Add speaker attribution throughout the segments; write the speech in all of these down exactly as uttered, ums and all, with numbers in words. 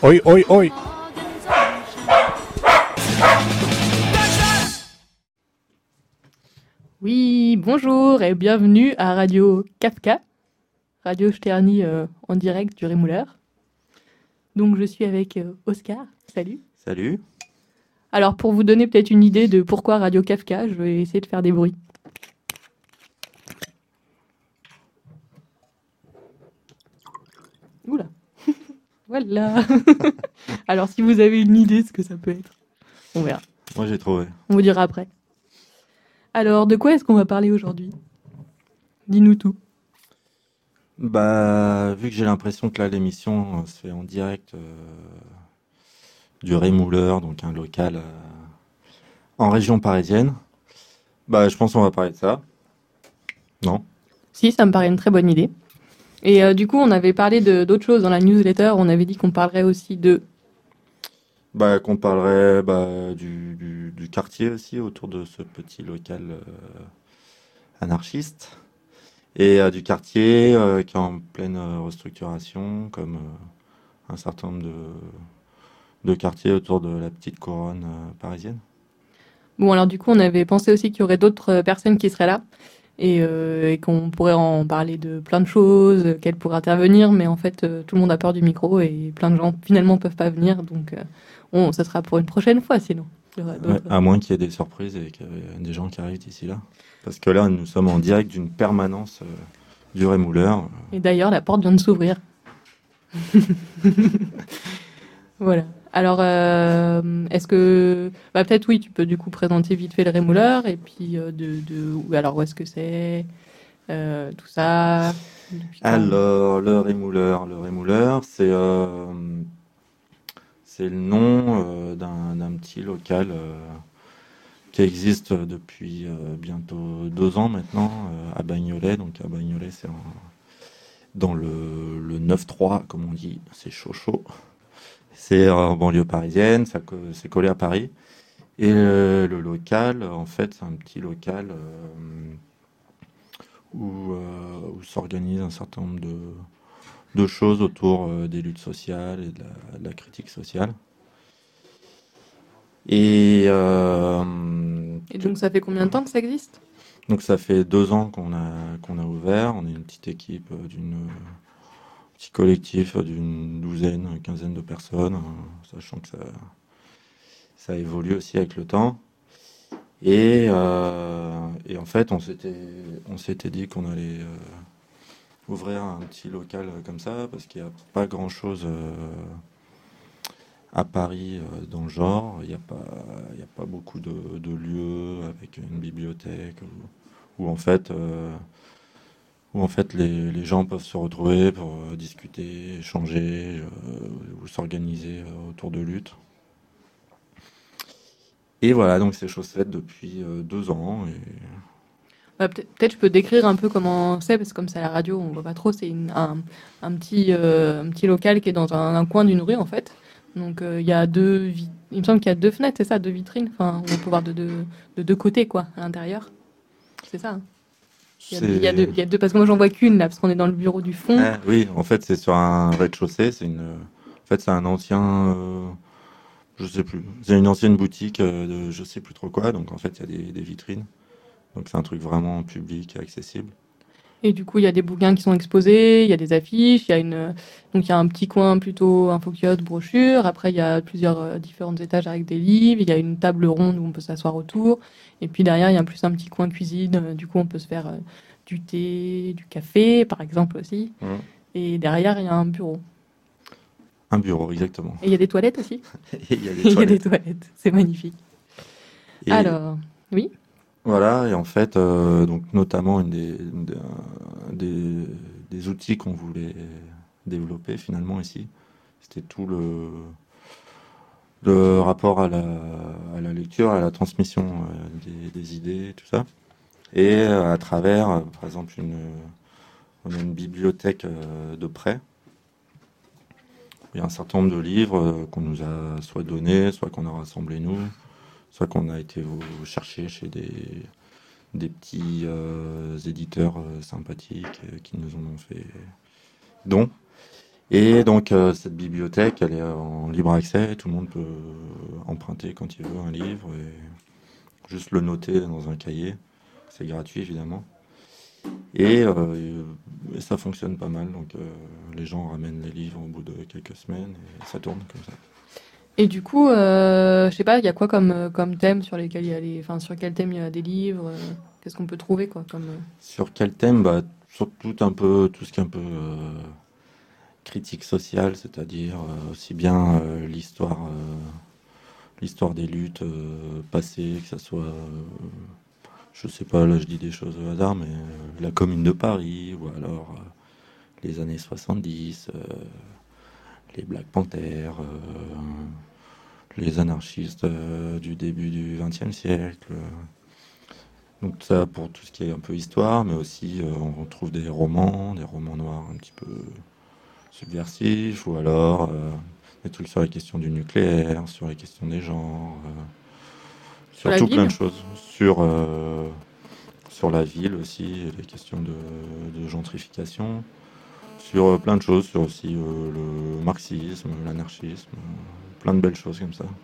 Speaker 1: Oi, oi, oi.
Speaker 2: Oui, bonjour et bienvenue à Radio Kafka, Radio Sterni euh, en direct du Rémouleur. Donc je suis avec euh, Oscar, salut.
Speaker 3: Salut.
Speaker 2: Alors pour vous donner peut-être une idée de pourquoi Radio Kafka, je vais essayer de faire des bruits. Oula. Voilà. Alors si vous avez une idée de ce que ça peut être, on verra.
Speaker 3: Moi j'ai trouvé.
Speaker 2: On vous dira après. Alors de quoi est-ce qu'on va parler aujourd'hui ? Dis-nous tout.
Speaker 3: Bah, vu que j'ai l'impression que là l'émission euh, se fait en direct euh, du Rémouleur, donc un local euh, en région parisienne, bah je pense qu'on va parler de ça. Non ?
Speaker 2: Si, ça me paraît une très bonne idée. Et euh, du coup, on avait parlé de, d'autres choses dans la newsletter. On avait dit qu'on parlerait aussi de...
Speaker 3: Bah qu'on parlerait bah, du, du, du quartier aussi autour de ce petit local euh, anarchiste et euh, du quartier euh, qui est en pleine euh, restructuration comme euh, un certain nombre de, de quartiers autour de la petite couronne euh, parisienne.
Speaker 2: Bon, alors du coup, on avait pensé aussi qu'il y aurait d'autres euh, personnes qui seraient là et, euh, et qu'on pourrait en parler de plein de choses, euh, qu'elles pourraient intervenir, mais en fait, euh, tout le monde a peur du micro et plein de gens finalement peuvent pas venir, donc euh, on, ça sera pour une prochaine fois sinon. Il y aura
Speaker 3: Ouais,
Speaker 2: d'autres-
Speaker 3: à moins qu'il y ait des surprises et qu'il y ait des gens qui arrivent d'ici là. Parce que là, nous sommes en direct d'une permanence euh, du Rémouleur.
Speaker 2: Et d'ailleurs, la porte vient de s'ouvrir. Voilà. Alors, euh, est-ce que... Bah, peut-être oui, tu peux du coup présenter vite fait le Rémouleur et puis euh, de, de... ou alors où est-ce que c'est, euh, tout ça. depuis quand.
Speaker 3: Alors, le Rémouleur, le Rémouleur, c'est euh, c'est le nom euh, d'un d'un petit local euh, qui existe depuis euh, bientôt deux ans maintenant euh, à Bagnolet. Donc à Bagnolet, c'est en- dans le, le neuf trois, comme on dit, c'est chaud chaud. C'est en banlieue parisienne, ça co- c'est collé à Paris. Et le, le local, en fait, c'est un petit local euh, où, euh, où s'organise un certain nombre de, de choses autour euh, des luttes sociales et de la, de la critique sociale. Et euh,
Speaker 2: Et donc, ça fait combien de temps que ça existe ?
Speaker 3: donc ça fait deux ans qu'on a, qu'on a ouvert. On est une petite équipe euh, d'une un petit collectif d'une douzaine, quinzaine de personnes, euh, sachant que ça, ça évolue aussi avec le temps. Et, euh, et en fait, on s'était, on s'était dit qu'on allait euh, ouvrir un petit local euh, comme ça, parce qu'il n'y a pas grand-chose euh, à Paris euh, dans le genre. Il n'y a pas, il y a pas beaucoup de, de lieux avec une bibliothèque où, où en fait, euh, où en fait les, les gens peuvent se retrouver pour euh, discuter, échanger euh, ou s'organiser euh, autour de luttes. Et voilà, donc c'est chose faite depuis euh, deux ans. Et
Speaker 2: Bah, peut-être, peut-être je peux décrire un peu comment c'est, parce que comme c'est à la radio, on voit pas trop. C'est une- un, un petit, euh, un petit local qui est dans un, un coin d'une rue, en fait. Donc, euh, il y a deux... vi- Il me semble qu'il y a deux fenêtres, c'est ça, deux vitrines. Enfin, on peut voir de deux, de deux côtés, quoi, à l'intérieur. C'est ça, hein. Il y a, il y a deux,
Speaker 3: c'est...
Speaker 2: il y a deux, parce que moi, j'en vois qu'une, là, parce qu'on est dans le bureau du fond.
Speaker 3: Ah, oui, en fait, c'est sur un rez-de-chaussée. C'est une... En fait, c'est un ancien... euh, Je sais plus. C'est une ancienne boutique euh, de je sais plus trop quoi. Donc, en fait, il y a des, des vitrines. Donc, c'est un truc vraiment public, accessible.
Speaker 2: Et du coup, il y a des bouquins qui sont exposés, il y a des affiches, il y a une, donc il y a un petit coin plutôt info-kiosque, brochure. Après, il y a plusieurs euh, différents étages avec des livres. Il y a une table ronde où on peut s'asseoir autour. Et puis derrière, il y a plus un petit coin cuisine. Euh, Du coup, on peut se faire euh, du thé, du café, par exemple aussi.
Speaker 3: Mmh.
Speaker 2: Et derrière, il y a un bureau.
Speaker 3: Un bureau, exactement.
Speaker 2: Et il y a des toilettes aussi.
Speaker 3: Et il y a des
Speaker 2: Il y a des
Speaker 3: toilettes.
Speaker 2: toilettes. C'est magnifique.
Speaker 3: Et
Speaker 2: Alors, oui.
Speaker 3: voilà, et en fait, euh, donc notamment une des, une des, des, des outils qu'on voulait développer finalement ici, c'était tout le, le rapport à la, à la lecture, à la transmission euh, des, des idées, tout ça. Et euh, à travers, euh, par exemple, une, on a une bibliothèque euh, de prêt. Il y a un certain nombre de livres euh, qu'on nous a soit donnés, soit qu'on a rassemblés nous, soit qu'on a été au- chercher chez des, des petits euh, éditeurs euh, sympathiques euh, qui nous en ont fait don. Et donc euh, cette bibliothèque, elle est en libre accès, tout le monde peut emprunter quand il veut un livre et juste le noter dans un cahier. C'est gratuit évidemment. Et, euh, et ça fonctionne pas mal, donc euh, les gens ramènent les livres au bout de quelques semaines et ça tourne comme ça.
Speaker 2: Et du coup, euh, je sais pas, il y a quoi comme, euh, comme thème sur lesquels il y a les, enfin, sur quel thème il y a des livres, euh, qu'est-ce qu'on peut trouver, quoi, comme, euh,
Speaker 3: Sur quel thème? Bah, sur tout un peu, tout ce qui est un peu euh, critique sociale, c'est-à-dire euh, aussi bien euh, l'histoire, euh, l'histoire des luttes euh, passées, que ça soit, euh, je sais pas, là je dis des choses au hasard, mais euh, la Commune de Paris, ou alors euh, les années soixante-dix, euh, les Black Panthers, euh, les anarchistes euh, du début du vingtième siècle. Donc ça pour tout ce qui est un peu histoire, mais aussi euh, on trouve des romans, des romans noirs un petit peu subversifs, ou alors euh, des trucs sur la question du nucléaire, sur la question des genres, euh,
Speaker 2: sur
Speaker 3: sur
Speaker 2: la
Speaker 3: tout plein de
Speaker 2: ville?
Speaker 3: choses, sur, euh, sur la ville aussi, les questions de, de gentrification, sur euh, plein de choses, sur aussi euh, le marxisme, l'anarchisme, euh, plein de belles choses comme ça.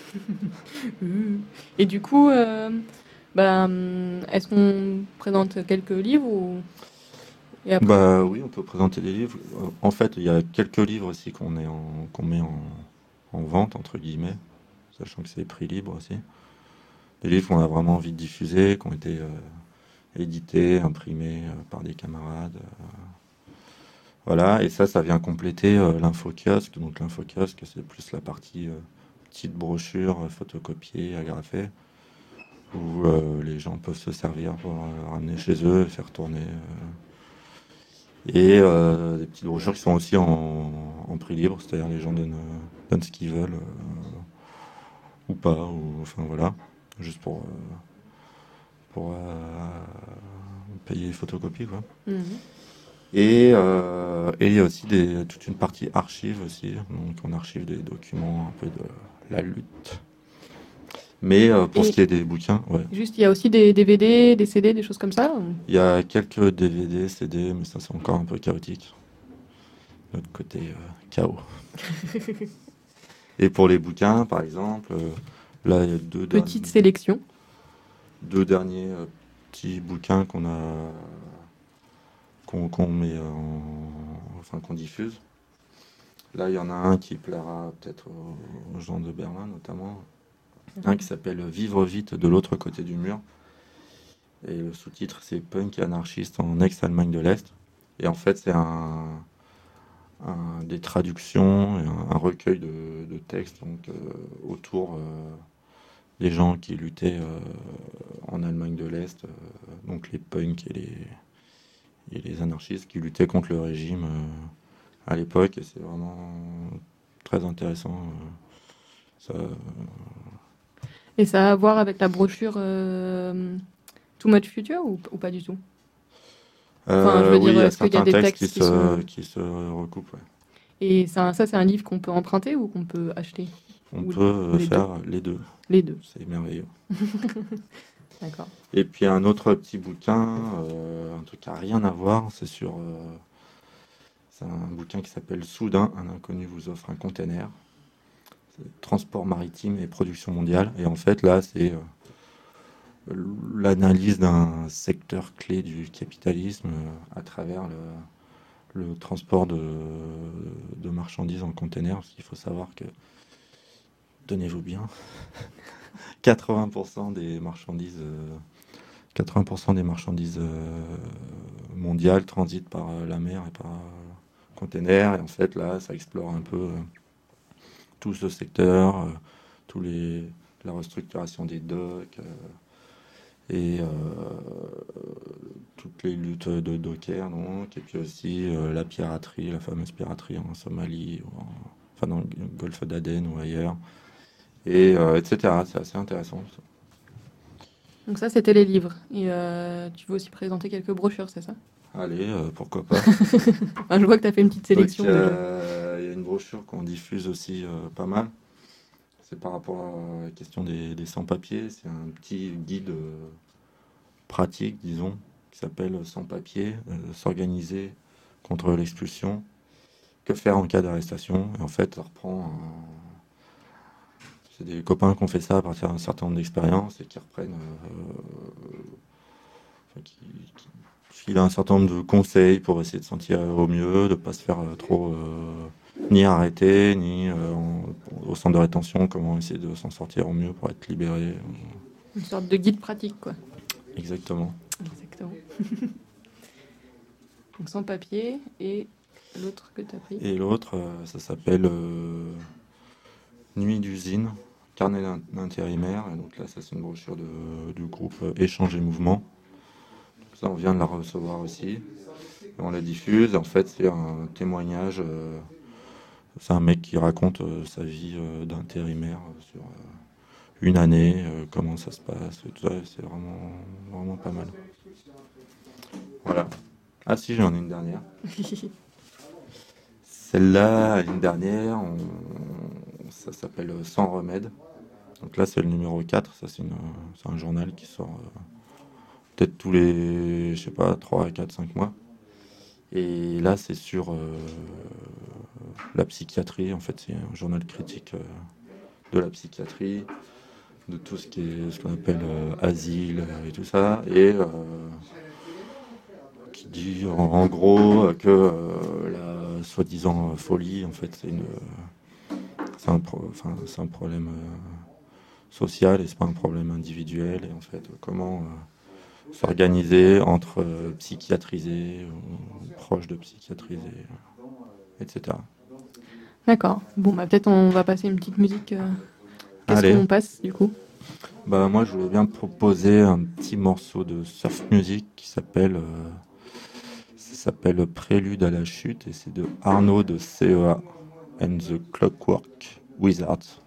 Speaker 2: Mmh. Et du coup, euh, bah, hum, est-ce qu'on présente quelques livres ou... et après?
Speaker 3: Bah oui, on peut présenter des livres. Euh, En fait, il y a quelques livres aussi qu'on est en, qu'on met en, en vente, entre guillemets, sachant que c'est prix libre aussi. Des livres qu'on a vraiment envie de diffuser, qui ont été euh, édités, imprimés euh, par des camarades. euh, Voilà, et ça, ça vient compléter euh, l'info-kiosque. Donc l'info-kiosque, c'est plus la partie euh, petite brochure euh, photocopiée, agrafée, où euh, les gens peuvent se servir pour euh, ramener chez eux et faire tourner. euh, Et euh, des petites brochures qui sont aussi en, en prix libre, c'est-à-dire les gens donnent, euh, donnent ce qu'ils veulent euh, ou pas, ou enfin voilà, juste pour, euh, pour euh, payer les photocopies quoi.
Speaker 2: Mhm.
Speaker 3: Et, euh, et il y a aussi des, toute une partie archives aussi, donc on archive des documents un peu de la lutte. Mais euh, pour ce
Speaker 2: Et
Speaker 3: qui est des bouquins, ouais,
Speaker 2: juste, il y a aussi des D V D, des C D, des choses comme ça? ou-
Speaker 3: il y a quelques D V D, C D, mais ça c'est encore un peu chaotique. Notre côté euh, chaos. Et pour les bouquins, par exemple, euh, là il y a deux
Speaker 2: Petite
Speaker 3: derniers,
Speaker 2: sélection.
Speaker 3: deux derniers euh, petits bouquins qu'on a qu'on qu'on met en, enfin qu'on diffuse. Là, il y en a un qui plaira peut-être aux, aux gens de Berlin notamment. Un qui s'appelle Vivre vite de l'autre côté du mur. Et le sous-titre, c'est Punk et anarchiste en ex-Allemagne de l'Est. Et en fait, c'est un, un- des traductions, et un, un recueil de, de textes donc, euh, autour euh, des gens qui luttaient euh, en Allemagne de l'Est, euh, donc les punks et les, et les anarchistes qui luttaient contre le régime euh, à l'époque. Et c'est vraiment très intéressant. euh, ça,
Speaker 2: Et ça a à voir avec la brochure euh, Too Much Future ou, ou pas du tout? Enfin, je
Speaker 3: Euh,
Speaker 2: veux
Speaker 3: oui,
Speaker 2: dire,
Speaker 3: il y a
Speaker 2: est-ce qu'il y a
Speaker 3: certains
Speaker 2: des
Speaker 3: textes qui
Speaker 2: textes qui
Speaker 3: se,
Speaker 2: sont...
Speaker 3: qui se recoupent. Ouais.
Speaker 2: Et ça, ça c'est un livre qu'on peut emprunter ou qu'on peut acheter?
Speaker 3: On
Speaker 2: Ou,
Speaker 3: peut
Speaker 2: ou
Speaker 3: euh,
Speaker 2: les deux?
Speaker 3: faire les deux.
Speaker 2: Les deux.
Speaker 3: C'est merveilleux.
Speaker 2: D'accord.
Speaker 3: Et puis un autre petit bouquin, euh, un truc qui n'a rien à voir, c'est sur. euh, c'est un bouquin qui s'appelle Soudain, un inconnu vous offre un container. C'est transport maritime et production mondiale. Et en fait, là, c'est euh, l'analyse d'un secteur clé du capitalisme euh, à travers le, le transport de, de marchandises en container. Parce qu'il faut savoir que, tenez-vous bien, quatre-vingts pour cent des marchandises, euh, quatre-vingts pour cent des marchandises euh, mondiales transitent par euh, la mer et par euh, container. Et en fait, là, ça explore un peu euh, tout ce secteur, euh, tous les, la restructuration des docks euh, et euh, toutes les luttes de dockers, donc, et puis aussi euh, la piraterie, la fameuse piraterie en Somalie, ou en- enfin dans le golfe d'Aden ou ailleurs, et euh, et cetera. C'est assez intéressant.
Speaker 2: Donc ça, c'était les livres. Et euh, tu veux aussi présenter quelques brochures, c'est ça?
Speaker 3: Allez, euh, pourquoi pas.
Speaker 2: Enfin, je vois que tu as fait une petite
Speaker 3: Donc,
Speaker 2: sélection déjà.
Speaker 3: euh, il y a une brochure qu'on diffuse aussi euh, pas mal. C'est par rapport à la question des, des sans-papiers. C'est un petit guide euh, pratique, disons, qui s'appelle Sans-papiers, euh, s'organiser contre l'expulsion. que faire en cas d'arrestation. Et en fait, ça reprend. Un... C'est des copains qui ont fait ça à partir d'un certain nombre d'expériences et qui reprennent. Euh, enfin, qui, qui filent un certain nombre de conseils pour essayer de se sentir au mieux, de ne pas se faire euh, trop. Euh, ni arrêter, ni euh, en, au centre de rétention, comment essayer de s'en sortir au mieux pour être libéré.
Speaker 2: Une sorte de guide pratique, quoi.
Speaker 3: Exactement.
Speaker 2: Exactement. Donc sans papier, et l'autre que tu as pris.
Speaker 3: Et l'autre, euh, ça s'appelle euh, Nuit d'usine, carnet d'intérimaire. Et donc là, ça c'est une brochure de, du groupe euh, Échange et Mouvement. Donc ça, on vient de la recevoir aussi. Et on la diffuse. En fait, c'est un témoignage. Euh, c'est un mec qui raconte euh, sa vie euh, d'intérimaire euh, sur euh, une année, euh, comment ça se passe. Tout ça, c'est vraiment, vraiment pas mal. Voilà. Ah si, j'en ai une dernière. Celle-là, une dernière, on... ça s'appelle Sans remède. Donc là, c'est le numéro quatre. Ça, c'est, une... c'est un journal qui sort euh, peut-être tous les, je sais pas, trois, quatre, cinq mois. Et là, c'est sur euh, la psychiatrie. En fait, c'est un journal critique euh, de la psychiatrie, de tout ce qui est ce qu'on appelle euh, asile et tout ça. Et euh, qui dit en, en gros que euh, la soi-disant folie, en fait, c'est une, c'est un, pro, enfin, c'est un problème euh, social et c'est pas un problème individuel. Et en fait, comment euh, s'organiser entre euh, psychiatrisés ou proches de psychiatrisés, euh, et cetera.
Speaker 2: D'accord. Bon, bah peut-être on va passer une petite musique. Euh... Qu'est-ce
Speaker 3: Allez.
Speaker 2: qu'on passe du coup?
Speaker 3: Bah moi, je voulais bien proposer un petit morceau de surf music qui s'appelle. Euh, Ça s'appelle Prélude à la chute et c'est de Arnaud de C E A and the Clockwork Wizards.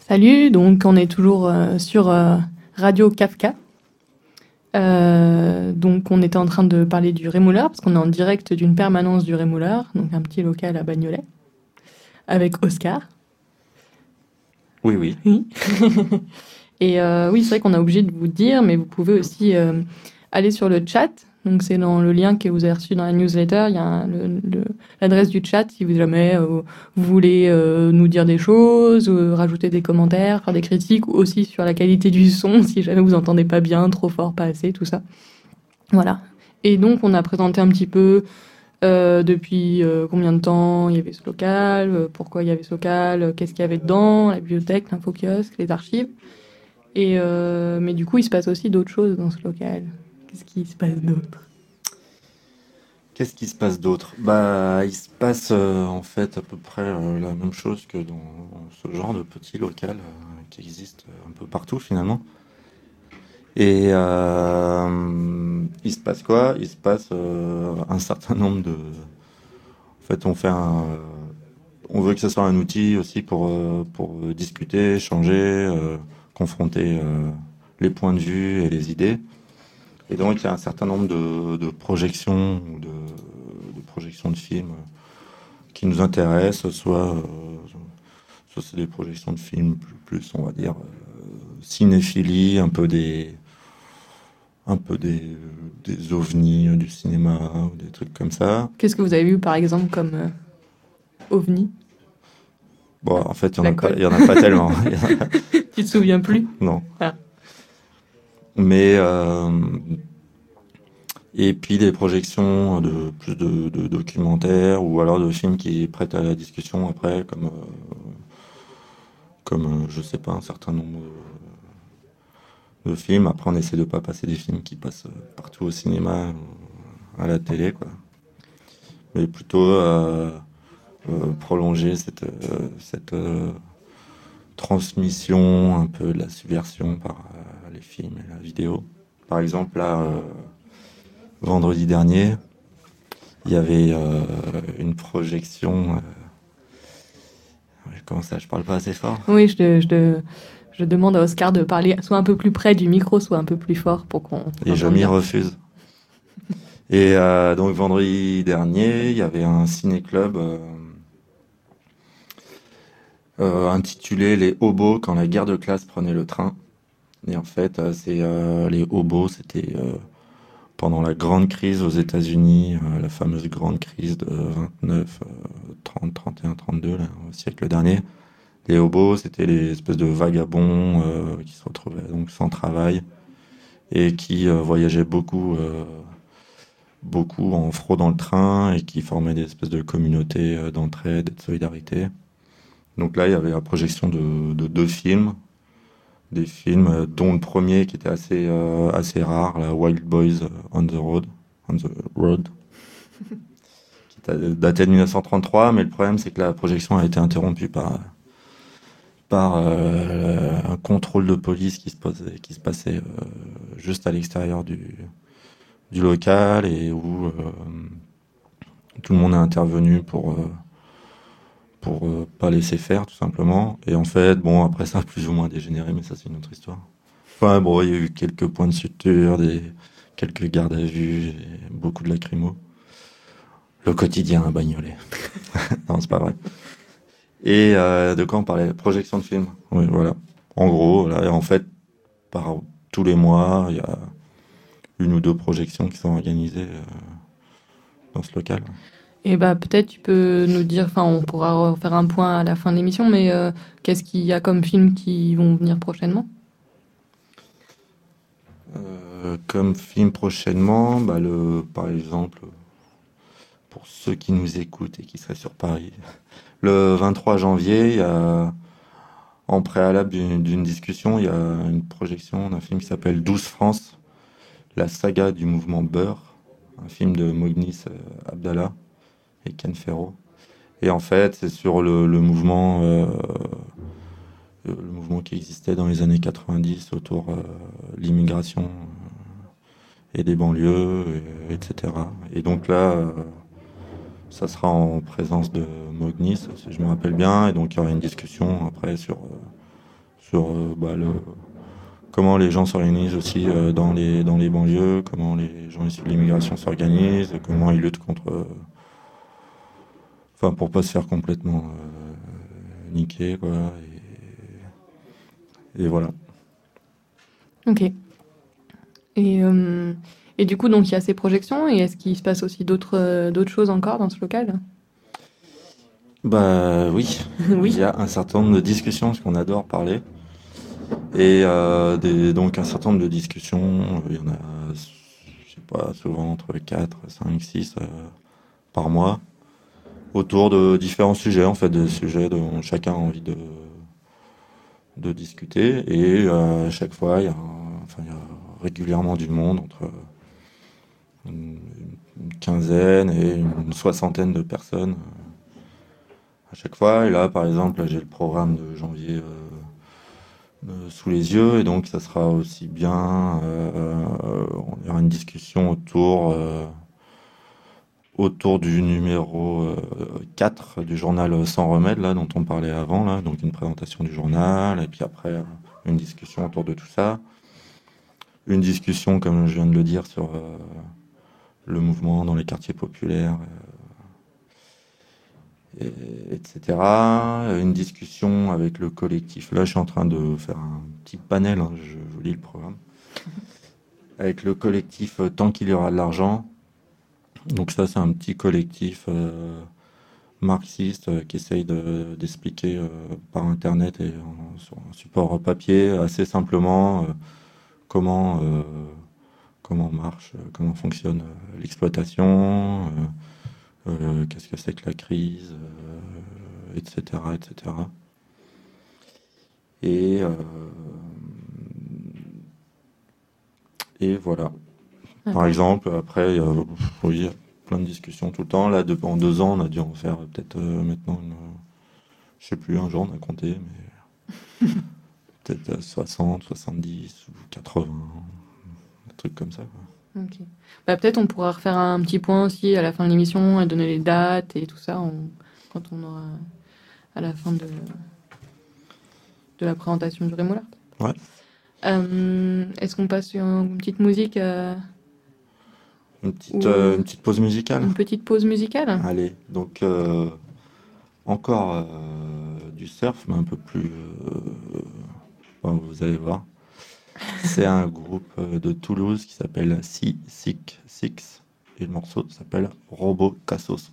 Speaker 2: Salut, donc on est toujours euh, sur euh, Radio Kafka. Euh, donc on était en train de parler du Rémouleur, parce qu'on est en direct d'une permanence du Rémouleur, donc un petit local à Bagnolet, avec Oscar.
Speaker 3: Oui, oui.
Speaker 2: Oui. Et euh, oui, c'est vrai qu'on a obligé de vous dire, mais vous pouvez aussi euh, aller sur le chat. Donc c'est dans le lien que vous avez reçu dans la newsletter. Il y a un- le- le- l'adresse du chat si vous jamais euh, vous voulez euh, nous dire des choses, euh, rajouter des commentaires, faire des critiques, ou aussi sur la qualité du son si jamais vous entendez pas bien, trop fort, pas assez, tout ça. Voilà. Et donc on a présenté un petit peu euh, depuis euh, combien de temps il y avait ce local, euh, pourquoi il y avait ce local, euh, qu'est-ce qu'il y avait dedans, la bibliothèque, l'infokiosque, les archives. Et euh, mais du coup, il se passe aussi d'autres choses dans ce local. Qu'est-ce qui se passe d'autre?
Speaker 3: Qu'est-ce qui se passe d'autre? Bah, il se passe euh, en fait à peu près euh, la même chose que dans ce genre de petit local euh, qui existe un peu partout finalement. Et euh, il se passe quoi? Il se passe euh, un certain nombre de. En fait, on fait un. On veut que ce soit un outil aussi pour, euh, pour discuter, échanger, euh, confronter euh, les points de vue et les idées. Et donc, il y a un certain nombre de, de projections ou de, de projections de films qui nous intéressent, soit, euh, soit c'est des projections de films plus, plus on va dire, euh, cinéphilie, un peu des, un peu des, des ovnis du cinéma ou des trucs comme ça.
Speaker 2: Qu'est-ce que vous avez vu par exemple comme euh, ovni?
Speaker 3: Bon, en fait, il n'y en
Speaker 2: La
Speaker 3: a pas,
Speaker 2: colle.
Speaker 3: il y en a pas tellement. Il y en a-
Speaker 2: Tu te souviens plus?
Speaker 3: non.
Speaker 2: Ah.
Speaker 3: Mais euh, et puis des projections de plus de, de documentaires ou alors de films qui prêtent à la discussion après, comme euh, comme euh, je sais pas un certain nombre de, de films. Après, on essaie de pas passer des films qui passent euh, partout au cinéma, ou à la télé, quoi. Mais plutôt euh, euh, prolonger cette euh, cette euh, transmission, un peu de la subversion par euh, les films et la vidéo. Par exemple, là. Euh, vendredi dernier, il y avait euh, une projection. Euh, comment ça, je parle pas assez fort?
Speaker 2: Oui, je, je, je demande à Oscar de parler soit un peu plus près du micro, soit un peu plus fort pour qu'on
Speaker 3: Et je
Speaker 2: entende
Speaker 3: m'y
Speaker 2: bien.
Speaker 3: refuse. Et euh, donc vendredi dernier, il y avait un ciné-club euh, euh, intitulé Les hobos quand la guerre de classe prenait le train. Et en fait, euh, c'est euh, les hobos, c'était euh, pendant la grande crise aux États-Unis, euh, la fameuse grande crise de vingt-neuf, euh, trente, trente et un, trente-deux, là, au siècle dernier. Les hobos, c'était les espèces de vagabonds euh, qui se retrouvaient donc sans travail et qui euh, voyageaient beaucoup, euh, beaucoup en fraudant le train et qui formaient des espèces de communautés euh, d'entraide et de solidarité. Donc là, il y avait la projection de, de deux films, des films euh, dont le premier qui était assez, euh, assez rare, la Wild Boys on the Road, on the Road, qui datait de mille neuf cent trente-trois, mais le problème c'est que la projection a été interrompue par par euh, un contrôle de police qui se, posait, qui se passait euh, juste à l'extérieur du, du local et où euh, tout le monde a intervenu pour, euh, pour euh, pas laisser faire tout simplement. Et en fait, bon, après ça a plus ou moins dégénéré, mais ça c'est une autre histoire. Enfin bon, il y a eu quelques points de suture, des, quelques gardes à vue, et beaucoup de lacrymo. Le quotidien à Bagnolet. Non, c'est pas vrai. Et euh, de quoi on parlait? Projection de film. Oui, voilà. En gros, là, en fait, par tous les mois, il y a une ou deux projections qui sont organisées euh, dans ce local.
Speaker 2: Et bah peut-être tu peux nous dire, enfin on pourra faire un point à la fin de l'émission, mais euh, qu'est-ce qu'il y a comme films qui vont venir prochainement?
Speaker 3: Euh, comme film prochainement, bah le, par exemple, pour ceux qui nous écoutent et qui seraient sur Paris, le vingt-trois janvier, il y a, en préalable d'une, d'une discussion, il y a une projection d'un film qui s'appelle douze France, la saga du mouvement Beurre, un film de Mognis euh, Abdallah et Ken Ferro. Et en fait, c'est sur le, le mouvement, euh, le mouvement qui existait dans les années quatre-vingt-dix autour de euh, l'immigration euh, et des banlieues, et, etc. Et donc là, euh, ça sera en présence de Mognis, si je me rappelle bien. Et donc il y aura une discussion après sur, euh, sur euh, bah, le, comment les gens s'organisent aussi euh, dans les, dans les banlieues, comment les gens issus de l'immigration s'organisent, comment ils luttent contre... euh, Enfin, pour pas se faire complètement euh, niquer, quoi. Et, et voilà.
Speaker 2: Ok. Et, euh, et du coup, donc il y a ces projections, et est-ce qu'il se passe aussi d'autres euh, d'autres choses encore dans ce local?
Speaker 3: Bah oui,
Speaker 2: Oui.
Speaker 3: il y a un certain nombre de discussions, parce qu'on adore parler. Et euh, des, donc un certain nombre de discussions, euh, il y en a, je sais pas, souvent entre quatre, cinq, six euh, par mois, autour de différents sujets, en fait, des sujets dont chacun a envie de, de discuter. Et euh, à chaque fois, il y a, enfin, il y a régulièrement du monde, entre une, une quinzaine et une soixantaine de personnes à chaque fois. Et là, par exemple, là, j'ai le programme de janvier euh, euh, sous les yeux, et donc ça sera aussi bien, euh, il y aura une discussion autour, euh, autour du numéro euh, quatre du journal Sans Remède, là, dont on parlait avant, là, donc une présentation du journal, et puis après, euh, une discussion autour de tout ça. Une discussion, comme je viens de le dire, sur euh, le mouvement dans les quartiers populaires, euh, et, etc. Une discussion avec le collectif. Là, je suis en train de faire un petit panel, hein, je vous lis le programme. Avec le collectif euh, Tant qu'il y aura de l'argent. Donc ça, c'est un petit collectif euh, marxiste euh, qui essaye de, d'expliquer euh, par Internet et en, sur un support papier assez simplement euh, comment, euh, comment marche, euh, comment fonctionne euh, l'exploitation, euh, euh, qu'est-ce que c'est que la crise, euh, et cetera, et cetera. Et, euh, et voilà. Par
Speaker 2: D'accord.
Speaker 3: exemple, après, il y a, oui, il y a plein de discussions tout le temps. Là, de- en deux ans, on a dû en faire peut-être euh, maintenant, une, je sais plus, un jour, on a compté, mais peut-être euh, soixante, soixante-dix ou quatre-vingts, des trucs comme ça, quoi.
Speaker 2: Ok. Bah, peut-être on pourra refaire un petit point aussi à la fin de l'émission et donner les dates et tout ça on- quand on aura à la fin de, de la présentation du Rémoulard.
Speaker 3: Ouais.
Speaker 2: Euh, est-ce qu'on passe sur une petite musique euh,
Speaker 3: Une petite,
Speaker 2: ou
Speaker 3: euh, une petite pause musicale.
Speaker 2: une petite pause musicale?
Speaker 3: Allez, donc euh, encore euh, du surf, mais un peu plus. euh, bon, vous allez voir. C'est un groupe euh, de Toulouse qui s'appelle Sea Sick Six, et le morceau s'appelle Robo Cassos.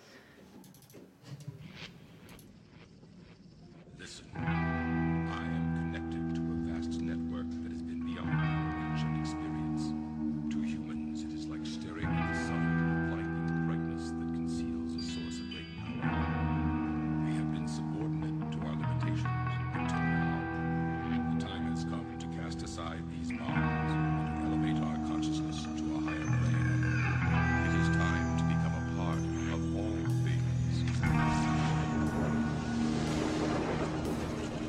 Speaker 1: Listen, I am connected to a vast network that has been beyond your reach and experience. To humans, it is like staring at the sun in a blinding brightness that conceals a source of great power. We have been subordinate to our limitations until now. The time has come to cast aside these bonds and to elevate our consciousness to a higher plane. It is time to become a part of all things.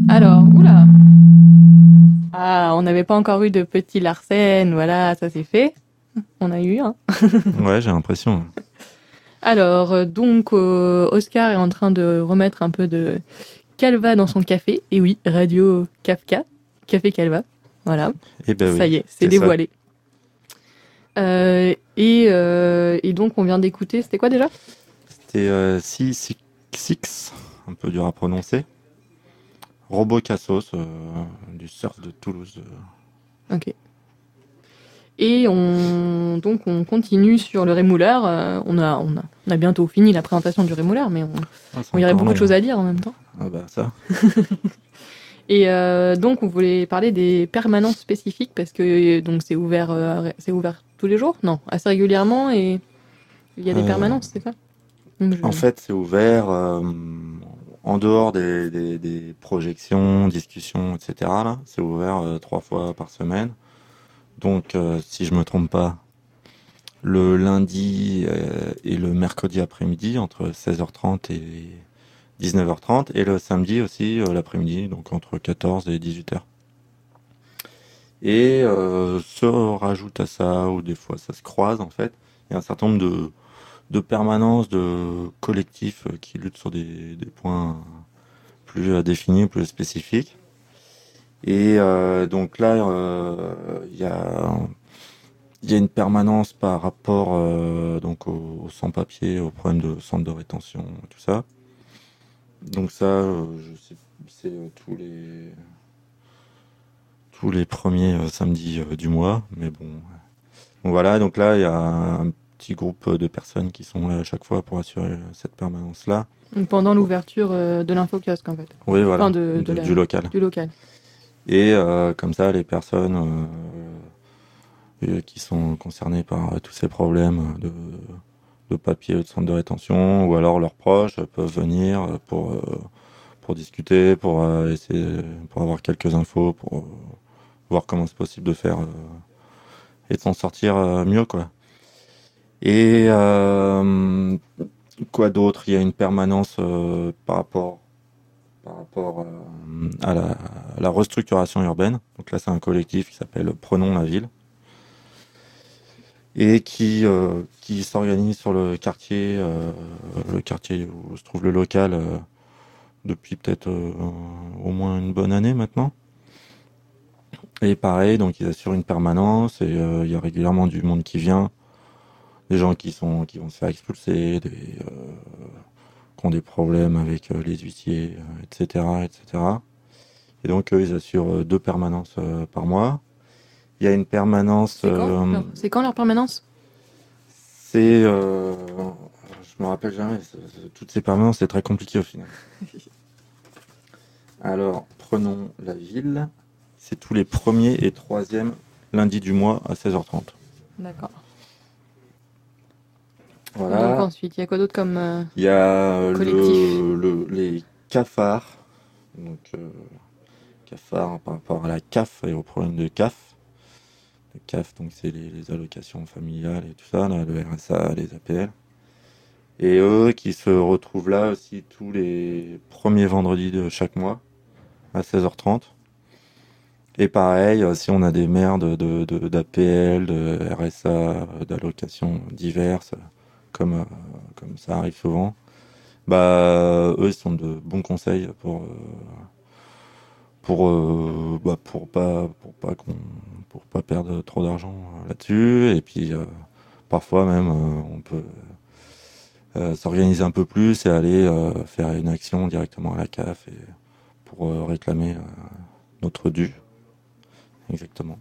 Speaker 2: Alors, oula. Ah, on n'avait pas encore eu de petit Larsen, voilà, ça c'est fait. On a eu un.
Speaker 3: Ouais, j'ai l'impression.
Speaker 2: Alors, euh, donc, euh, Oscar est en train de remettre un peu de Calva dans son café. Et oui, Radio Kafka, Café Calva. Voilà,
Speaker 3: Eh ben
Speaker 2: ça
Speaker 3: oui,
Speaker 2: y est, c'est
Speaker 3: c'est ça.
Speaker 2: dévoilé. Euh, et, euh, et donc, on vient d'écouter, c'était quoi déjà?
Speaker 3: C'était euh, six, six, six, un peu dur à prononcer. Robo Cassos, euh, du surf de Toulouse.
Speaker 2: Ok. Et on, donc, on continue sur le rémouleur. Euh, on, a, on, a, on a bientôt fini la présentation du rémouleur, mais on,
Speaker 3: Ah, c'est
Speaker 2: bon, il y aurait
Speaker 3: encore
Speaker 2: beaucoup de
Speaker 3: long.
Speaker 2: choses à dire en même temps.
Speaker 3: Ah bah ça.
Speaker 2: Et euh, donc, on voulait parler des permanences spécifiques parce que donc c'est ouvert, euh, c'est ouvert tous les jours? Non, assez régulièrement et il y a des
Speaker 3: Euh,
Speaker 2: permanences, c'est ça? Donc, je-
Speaker 3: En fait, c'est ouvert euh, en dehors des, des- des projections, discussions, et cetera. Là, c'est ouvert euh, trois fois par semaine. Donc, euh, si je me trompe pas, le lundi euh, et le mercredi après-midi entre seize heures trente et dix-neuf heures trente, et le samedi aussi euh, l'après-midi, donc entre quatorze et dix-huit heures. Et euh, se rajoute à ça, ou des fois ça se croise en fait, il y a un certain nombre de, de permanences, de collectifs euh, qui luttent sur des, des points plus euh, définis, plus spécifiques. Et euh, donc là, euh, il y a, il y a une permanence par rapport euh, donc aux, aux sans-papiers, aux problèmes de centre de rétention, tout ça. Donc ça, euh, je sais, c'est euh, tous les tous les premiers euh, samedis euh, du mois, mais bon. Donc voilà, donc là, il y a un petit groupe de personnes qui sont là à chaque fois pour assurer cette permanence-là.
Speaker 2: donc pendant l'ouverture euh, de l'infokiosque en fait.
Speaker 3: Oui, voilà,
Speaker 2: Enfin, de, de
Speaker 3: de-
Speaker 2: la-
Speaker 3: du local.
Speaker 2: du local.
Speaker 3: Et euh, comme ça, les personnes euh, euh, qui sont concernées par euh, tous ces problèmes de, de papier ou de centre de rétention, ou alors leurs proches, euh, peuvent venir pour, euh, pour discuter, pour euh, essayer, pour avoir quelques infos, pour euh, voir comment c'est possible de faire euh, et de s'en sortir euh, mieux, quoi. Et euh, quoi d'autre? Il y a une permanence euh, par rapport par rapport euh, à, la, à la restructuration urbaine. Donc là, c'est un collectif qui s'appelle Prenons la ville et qui, euh, qui s'organise sur le quartier, euh, le quartier où se trouve le local euh, depuis peut-être euh, au moins une bonne année maintenant. Et pareil, donc ils assurent une permanence et euh, il y a régulièrement du monde qui vient, des gens qui sont qui vont se faire expulser, des, euh, qui ont des problèmes avec euh, les huissiers, euh, et cetera, et cetera. Et donc eux, ils assurent euh, deux permanences euh, par mois. Il y a une permanence.
Speaker 2: C'est quand,
Speaker 3: euh,
Speaker 2: leur- c'est quand leur permanence?
Speaker 3: c'est, euh, je me rappelle jamais. c'est- c'est- toutes ces permanences, c'est très compliqué au final. Alors, prenons la ville. C'est tous les premiers et troisièmes lundis du mois à seize heures trente.
Speaker 2: D'accord.
Speaker 3: Voilà.
Speaker 2: Donc ensuite, il y a quoi d'autre comme... euh,
Speaker 3: Il y a euh,
Speaker 2: Collectif.
Speaker 3: le, le- les cafards. Donc, euh, cafards par rapport à la C A F et au problème de C A F. Le C A F, donc c'est les, les allocations familiales et tout ça, là, le R S A, les A P L. Et eux qui se retrouvent là aussi tous les premiers vendredis de chaque mois à seize heures trente. Et pareil, euh, si on a des maires de, de, de- d'A P L, de R S A, euh, d'allocations diverses, comme, euh, comme ça arrive souvent, bah eux ils sont de bons conseils pour euh, pour euh, bah, pour pas pour pas qu'on pour pas perdre trop d'argent euh, là-dessus. Et puis euh, parfois même euh, on peut euh, s'organiser un peu plus et aller euh, faire une action directement à la C A F et pour euh, réclamer euh, notre dû. Exactement.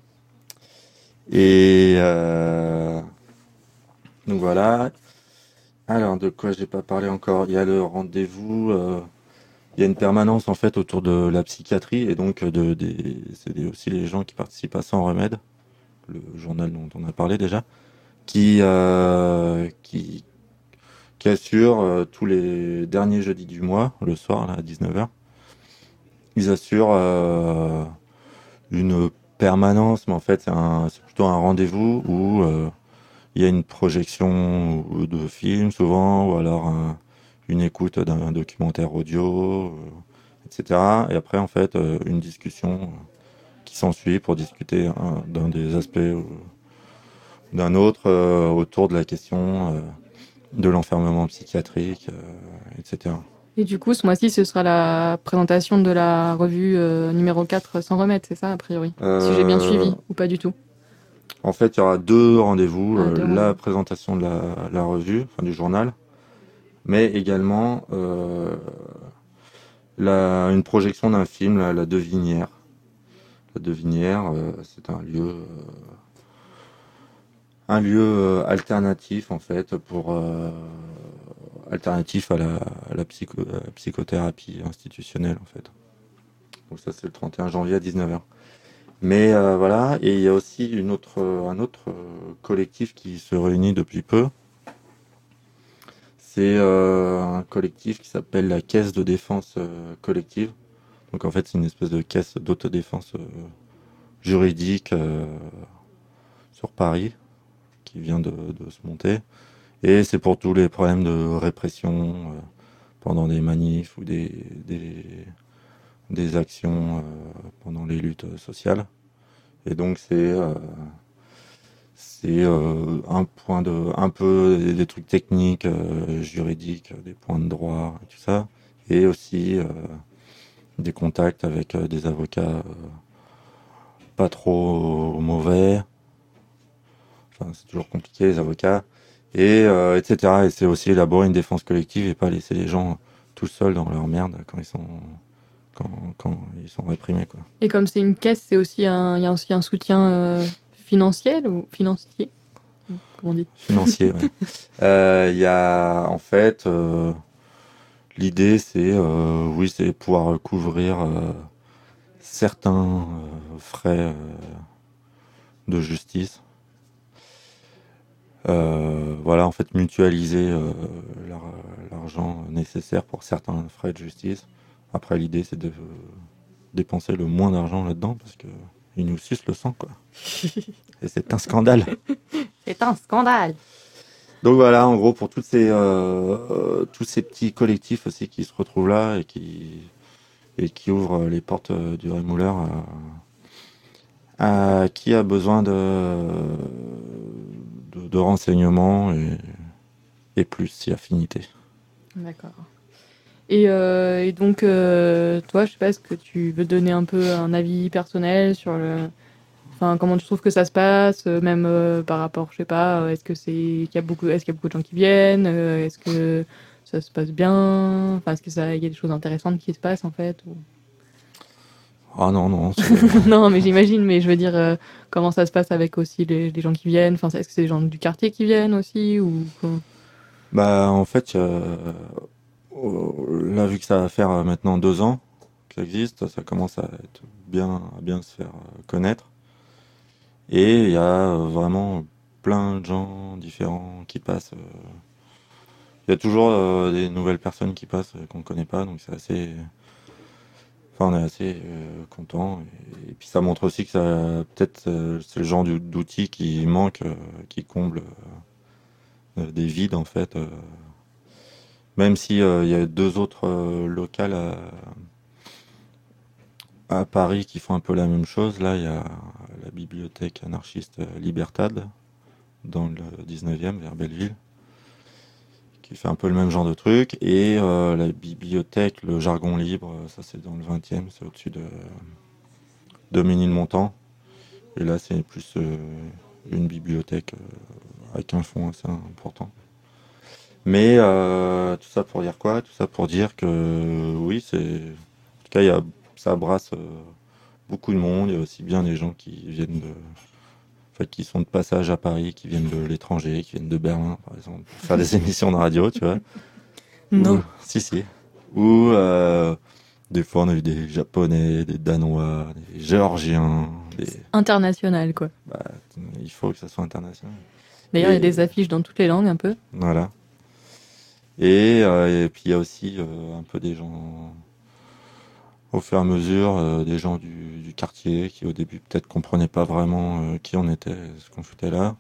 Speaker 3: Et euh, donc voilà. Alors, de quoi j'ai pas parlé encore? Il y a le rendez-vous, euh, il y a une permanence en fait autour de la psychiatrie et donc euh, de, des, c'est des- aussi les gens qui participent à Sans Remède, le journal dont on a parlé déjà, qui, euh, qui, qui assure euh, tous les derniers jeudis du mois, le soir là, à dix-neuf heures. Ils assurent euh, une permanence, mais en fait c'est un, c'est plutôt un rendez-vous où euh, il y a une projection de film souvent, ou alors un- une écoute d'un documentaire audio, euh, et cetera. Et après, en fait, euh, une discussion euh, qui s'ensuit pour discuter hein, d'un des aspects ou d'un autre euh, autour de la question euh, de l'enfermement psychiatrique, euh, et cetera.
Speaker 2: Et du coup, ce mois-ci, ce sera la présentation de la revue euh, numéro quatre sans remède, c'est ça, a priori
Speaker 3: Euh,
Speaker 2: Si j'ai bien suivi, ou pas du tout
Speaker 3: En fait, il y aura deux rendez-vous.
Speaker 2: Ah,
Speaker 3: euh,
Speaker 2: deux
Speaker 3: la
Speaker 2: rendez-vous.
Speaker 3: présentation de la, la revue, enfin du journal, mais également euh, la, une projection d'un film, la, la Devinière. La Devinière, euh, c'est un lieu, euh, un lieu euh, alternatif en fait pour euh, alternatif à la, à la psycho- à la psychothérapie institutionnelle en fait. Donc ça c'est le trente et un janvier à dix-neuf heures. Mais euh, voilà, et il y a aussi une autre, un autre euh, collectif qui se réunit depuis peu. C'est euh, un collectif qui s'appelle la Caisse de défense euh, collective. Donc en fait, c'est une espèce de caisse d'autodéfense euh, juridique euh, sur Paris qui vient de, de se monter. Et c'est pour tous les problèmes de répression euh, pendant des manifs ou des, des, des actions euh, pendant les luttes sociales. Et donc c'est euh, c'est euh, un point de un peu des, des trucs techniques, euh, juridiques, des points de droit, et tout ça, et aussi euh, des contacts avec euh, des avocats euh, pas trop mauvais. Enfin, c'est toujours compliqué les avocats, et euh, et cetera. Et c'est aussi élaborer une défense collective et pas laisser les gens tout seuls dans leur merde quand ils sont quand, quand ils sont réprimés quoi.
Speaker 2: Et comme c'est une caisse, c'est aussi un, il y a aussi un soutien euh, financier ou financier, comment on dit
Speaker 3: Financier, ouais. Euh, Il y a en fait euh, l'idée c'est euh, oui c'est pouvoir couvrir euh, certains euh, frais euh, de justice. Euh, voilà en fait mutualiser euh, l'ar- l'argent nécessaire pour certains frais de justice. Après l'idée c'est de euh, dépenser le moins d'argent là-dedans parce que ils nous sucent le sang quoi. Et c'est un scandale.
Speaker 2: C'est un scandale.
Speaker 3: Donc voilà, en gros, pour toutes ces, euh, euh, tous ces petits collectifs aussi qui se retrouvent là et qui, et qui ouvrent les portes euh, du Rémouleur à, à qui a besoin de, de, de renseignements et, et plus si affinité.
Speaker 2: D'accord. Et, euh, et donc, euh, toi, je sais pas, est-ce que tu veux donner un peu un avis personnel sur le... Enfin, comment tu trouves que ça se passe, euh, même euh, par rapport, je sais pas, euh, est-ce que c'est qu'il y a beaucoup, est-ce qu'il y a beaucoup de gens qui viennent, euh, est-ce que ça se passe bien, enfin, est-ce que ça, il y a des choses intéressantes qui se passent en fait ou...
Speaker 3: Ah non, non, c'est-
Speaker 2: Non, mais j'imagine, mais je veux dire, euh, comment ça se passe avec aussi les, les gens qui viennent, enfin, est-ce que c'est les gens du quartier qui viennent aussi ou comment
Speaker 3: bah en fait, euh, euh, là vu que ça va faire euh, maintenant deux ans que ça existe, ça commence à être bien, à bien se faire euh, connaître. Et il y a euh, vraiment plein de gens différents qui passent. euh, Il y a toujours euh, des nouvelles personnes qui passent euh, qu'on ne connaît pas, donc c'est assez. Enfin, on est assez euh, content. Et, et puis ça montre aussi que ça, peut-être, euh, c'est le genre d'ou- d'outil qui manque, euh, qui comble euh, des vides en fait. euh. Même si euh, il y a deux autres euh, locales à, à Paris qui font un peu la même chose. Là, il y a la bibliothèque anarchiste euh, Libertad dans le dix-neuvième vers Belleville, qui fait un peu le même genre de truc. Et euh, la bibliothèque, le jargon libre, euh, ça c'est dans le vingtième, c'est au-dessus de, de Ménilmontant. Et là, c'est plus euh, une bibliothèque euh, avec un fond assez important. Mais euh, tout ça pour dire quoi? Tout ça pour dire que euh, oui, c'est. En tout cas, il y a, ça brasse euh, beaucoup de monde. Il y a aussi bien des gens qui viennent de. En fait, qui sont de passage à Paris, qui viennent de l'étranger, qui viennent de Berlin, par exemple, pour faire des émissions de radio, tu vois.
Speaker 2: Non.
Speaker 3: Ou, si, si. Ou euh, des fois, on a eu des Japonais, des Danois, des Géorgiens. Des...
Speaker 2: International, quoi.
Speaker 3: Bah, il faut que ça soit international.
Speaker 2: D'ailleurs, il y a
Speaker 3: Et-
Speaker 2: des affiches dans toutes les langues, un peu.
Speaker 3: Voilà. Et, euh, et puis il y a aussi euh, un peu des gens, au fur et à mesure, euh, des gens du, du quartier qui au début peut-être comprenaient pas vraiment euh, qui on était, ce qu'on foutait là.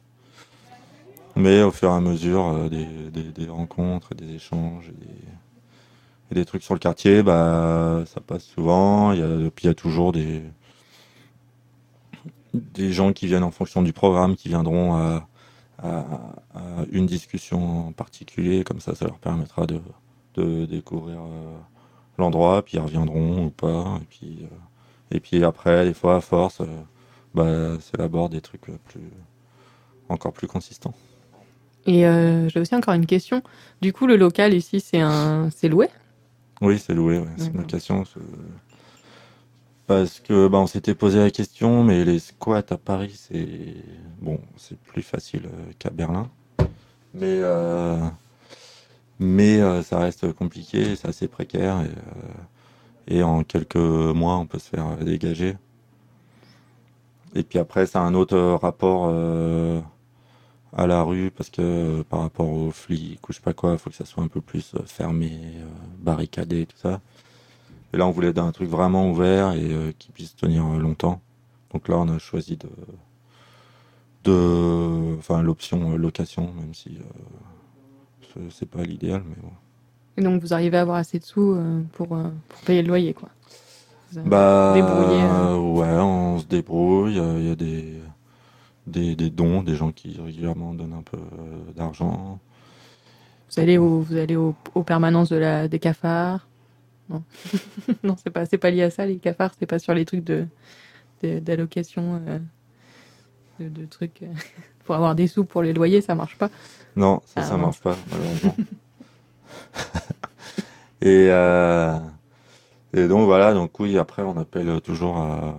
Speaker 3: Mais au fur et à mesure, euh, des, des- des rencontres, des échanges, des, Et des trucs sur le quartier, bah, ça passe souvent. Il y a, puis il y a toujours des, des gens qui viennent en fonction du programme, qui viendront à, à, à une discussion en particulier. Comme ça, ça leur permettra de, de découvrir euh, l'endroit, puis ils reviendront ou pas. Et puis, euh, et puis après, des fois, à force, euh, bah, s'élabore des trucs plus, encore plus consistants.
Speaker 2: Et euh, j'ai aussi encore une question. Du coup, le local ici, c'est un, c'est loué?
Speaker 3: Oui, c'est loué, ouais. C'est une
Speaker 2: D'accord.
Speaker 3: location. c'est- Parce que bah, on s'était posé la question, mais les squats à Paris, c'est bon, c'est plus facile euh, qu'à Berlin. Mais, euh, mais euh, ça reste compliqué, c'est assez précaire. Et, euh, et en quelques mois, on peut se faire euh, dégager. Et puis après, c'est un autre euh, rapport euh, à la rue, parce que euh, par rapport aux flics ou je sais pas quoi, il faut que ça soit un peu plus euh, fermé, euh, barricadé, tout ça. Et là, on voulait un truc vraiment ouvert et euh, qui puisse tenir euh, longtemps. Donc là, on a choisi de, de, enfin, l'option euh, location, même si euh, c'est- c'est pas l'idéal, mais bon.
Speaker 2: Et donc, vous arrivez à avoir assez de sous euh, pour, euh, pour payer le loyer, quoi. Vous avez
Speaker 3: Bah,
Speaker 2: débrouillé, euh.
Speaker 3: ouais, on se débrouille. Il y a, il y a des, des, des dons, des gens qui régulièrement donnent un peu euh, d'argent.
Speaker 2: Vous allez, au, vous allez au, aux permanences de la, des cafards? Non, non, c'est pas, c'est pas lié à ça, les cafards, c'est pas sur les trucs de, de- d'allocation, euh, de, de trucs euh, pour avoir des sous pour les loyers, ça marche pas.
Speaker 3: Non, ça,
Speaker 2: Ah,
Speaker 3: ça
Speaker 2: mince.
Speaker 3: marche pas, malheureusement. Et, euh, et donc voilà, donc oui, après on appelle toujours à,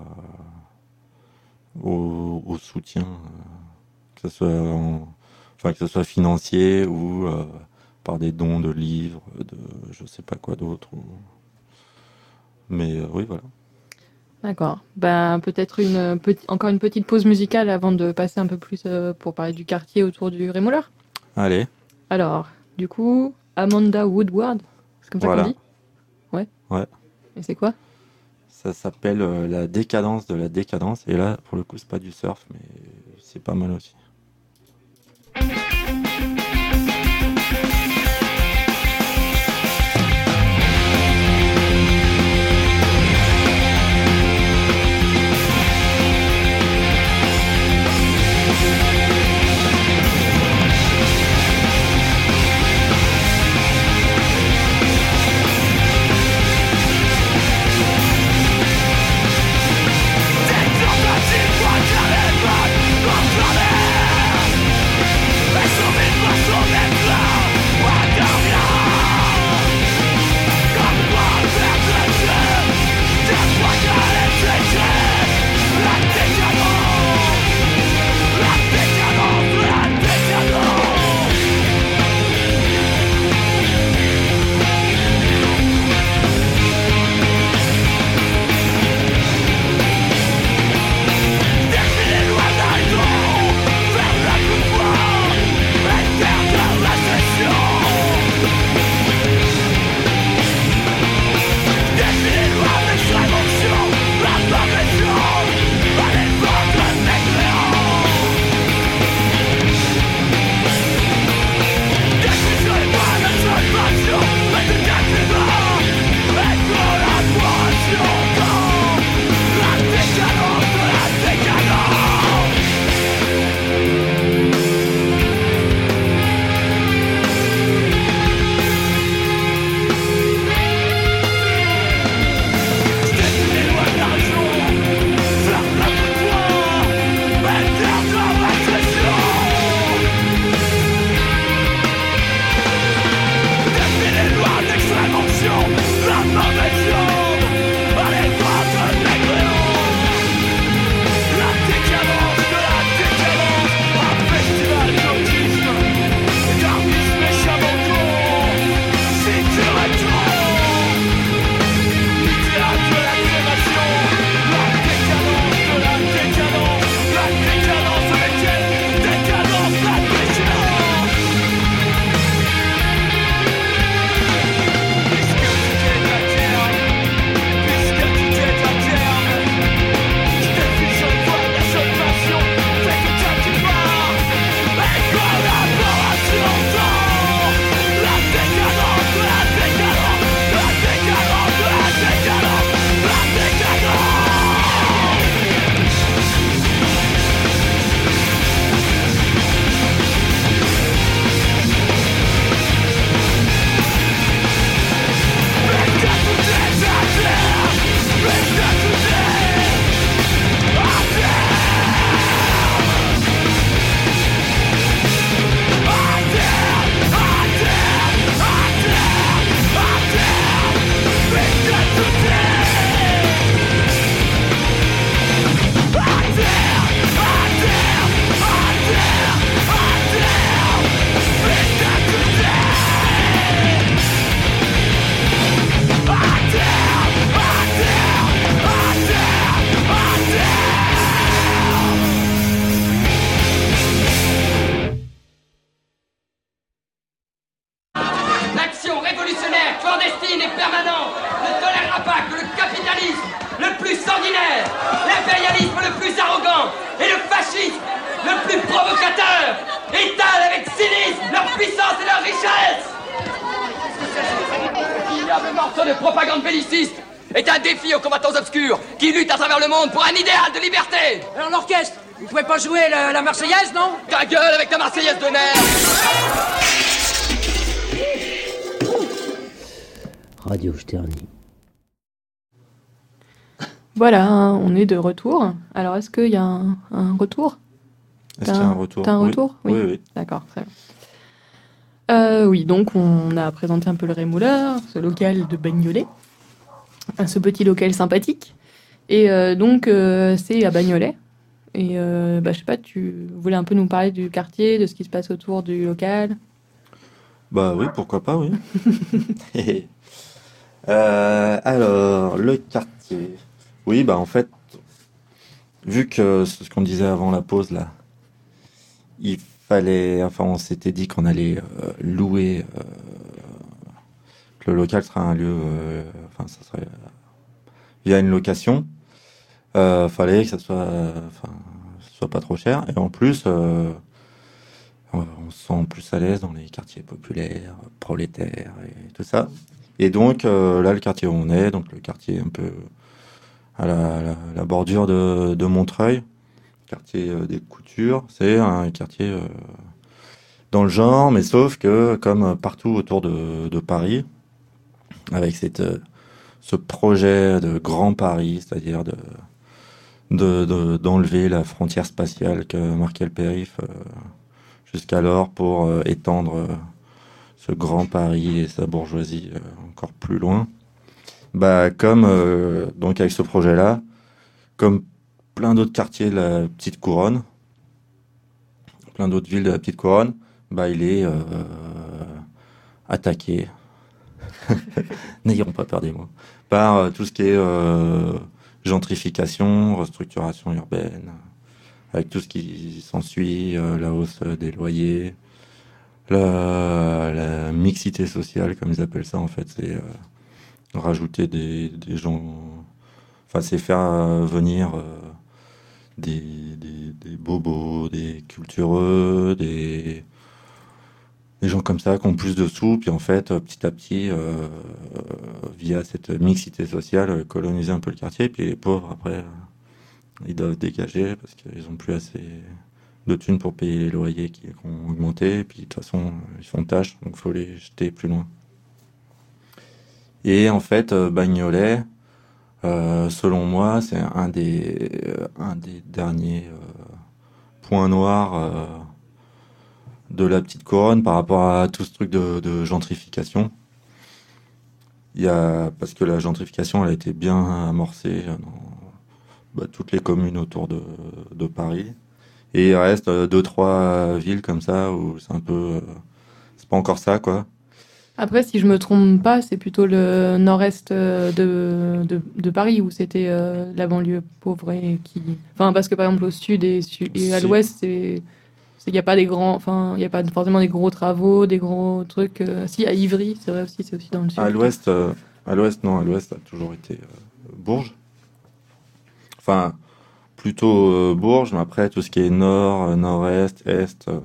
Speaker 3: au, au soutien, euh, que ce soit en- enfin que ce soit financier ou euh, par des dons de livres, de je sais pas quoi d'autre. ou- Mais euh, oui, voilà.
Speaker 2: D'accord. Ben, peut-être une petite, encore une petite pause musicale avant de passer un peu plus euh, pour parler du quartier autour du Rémouleur.
Speaker 3: Allez,
Speaker 2: Alors, du coup, Amanda Woodward, c'est comme ça qu'on
Speaker 3: voilà.
Speaker 2: dit? Ouais.
Speaker 3: Ouais.
Speaker 2: Et c'est quoi?
Speaker 3: Ça s'appelle euh, la décadence de la décadence. Et là, pour le coup, c'est pas du surf, mais c'est pas mal aussi.
Speaker 4: Controlling révolutionnaire, clandestine et permanente ne tolérera pas que le capitalisme le plus sanguinaire, l'impérialisme le plus arrogant et le fascisme le plus provocateur étalent avec cynisme leur puissance et leur richesse. Il y a un morceau de propagande belliciste est un défi aux combattants obscurs qui luttent à travers le monde pour un idéal de liberté.
Speaker 5: Alors l'orchestre, vous pouvez pas jouer la, la Marseillaise, non?
Speaker 4: Ta gueule avec ta Marseillaise de nerfs.
Speaker 6: Radio Sterni.
Speaker 2: Voilà, hein, on est de retour. Alors, est-ce qu'il y a un, un retour?
Speaker 3: Est-ce qu'il y a un retour?
Speaker 2: T'as un
Speaker 3: Oui.
Speaker 2: retour?
Speaker 3: Oui, oui.
Speaker 2: D'accord, très bien. Euh, oui, donc on a présenté un peu le Rémouleur, ce local de Bagnolet, ce petit local sympathique. Et euh, donc, euh, c'est à Bagnolet. Et euh, bah, je sais pas, tu voulais un peu nous parler du quartier, de ce qui se passe autour du local?
Speaker 3: Bah oui, pourquoi pas, oui. euh, alors, le quartier. Oui, bah en fait, vu que c'est ce qu'on disait avant la pause, là, il fallait, enfin, on s'était dit qu'on allait euh, louer, euh, que le local sera un lieu, euh, enfin, ça serait euh, via une location. Euh, fallait que ça soit, enfin, soit pas trop cher. Et en plus, euh, on se sent plus à l'aise dans les quartiers populaires, prolétaires et tout ça. Et donc, euh, là, le quartier où on est, donc le quartier un peu à la, la, la bordure de, de Montreuil, quartier euh, des Coutures, c'est un quartier euh, dans le genre, mais sauf que, comme partout autour de, de Paris, avec cette, euh, ce projet de Grand Paris, c'est-à-dire de, de, de, d'enlever la frontière spatiale que marquait le périph' euh, jusqu'alors pour euh, étendre euh, ce Grand Paris et sa bourgeoisie euh, encore plus loin. Bah, comme euh, donc avec ce projet-là, comme plein d'autres quartiers de la Petite Couronne, plein d'autres villes de la Petite Couronne, bah, il est euh, attaqué, n'ayons pas peur des mots, par euh, tout ce qui est euh, gentrification, restructuration urbaine, avec tout ce qui s'ensuit, euh, la hausse des loyers, la, la mixité sociale, comme ils appellent ça, en fait, c'est euh, rajouter des, des gens, enfin, c'est faire euh, venir euh, des, des, des bobos, des cultureux, des, des gens comme ça qui ont plus de sous, puis en fait, petit à petit, euh, via cette mixité sociale, coloniser un peu le quartier, puis les pauvres, après, euh, ils doivent dégager parce qu'ils n'ont plus assez de thunes pour payer les loyers qui, qui ont augmenté, et puis de toute façon, ils font tâche, donc il faut les jeter plus loin. Et en fait, euh, Bagnolet, euh, selon moi, c'est un des, euh, un des derniers euh, points noirs euh, de la Petite Couronne par rapport à tout ce truc de, de gentrification. Il y a, parce que la gentrification, elle a été bien amorcée dans bah, toutes les communes autour de, de Paris. Et il reste euh, deux, trois villes comme ça où c'est un peu... Euh, c'est pas encore ça, quoi.
Speaker 2: Après, si je me trompe pas, c'est plutôt le nord-est euh, de, de, de Paris où c'était euh, la banlieue pauvre et qui... Enfin, parce que par exemple au sud et, su- et à
Speaker 3: Si.
Speaker 2: l'ouest, c'est... Il n'y a pas des grands... Enfin, il n'y a pas forcément des gros travaux, des gros trucs... euh, Si, à Ivry, c'est vrai aussi, c'est aussi dans le sud.
Speaker 3: À l'ouest, euh, à l'ouest, non, à l'ouest, ça a toujours été euh, Bourges. Enfin, plutôt euh, Bourges, mais après, tout ce qui est nord, euh, nord-est, est, euh,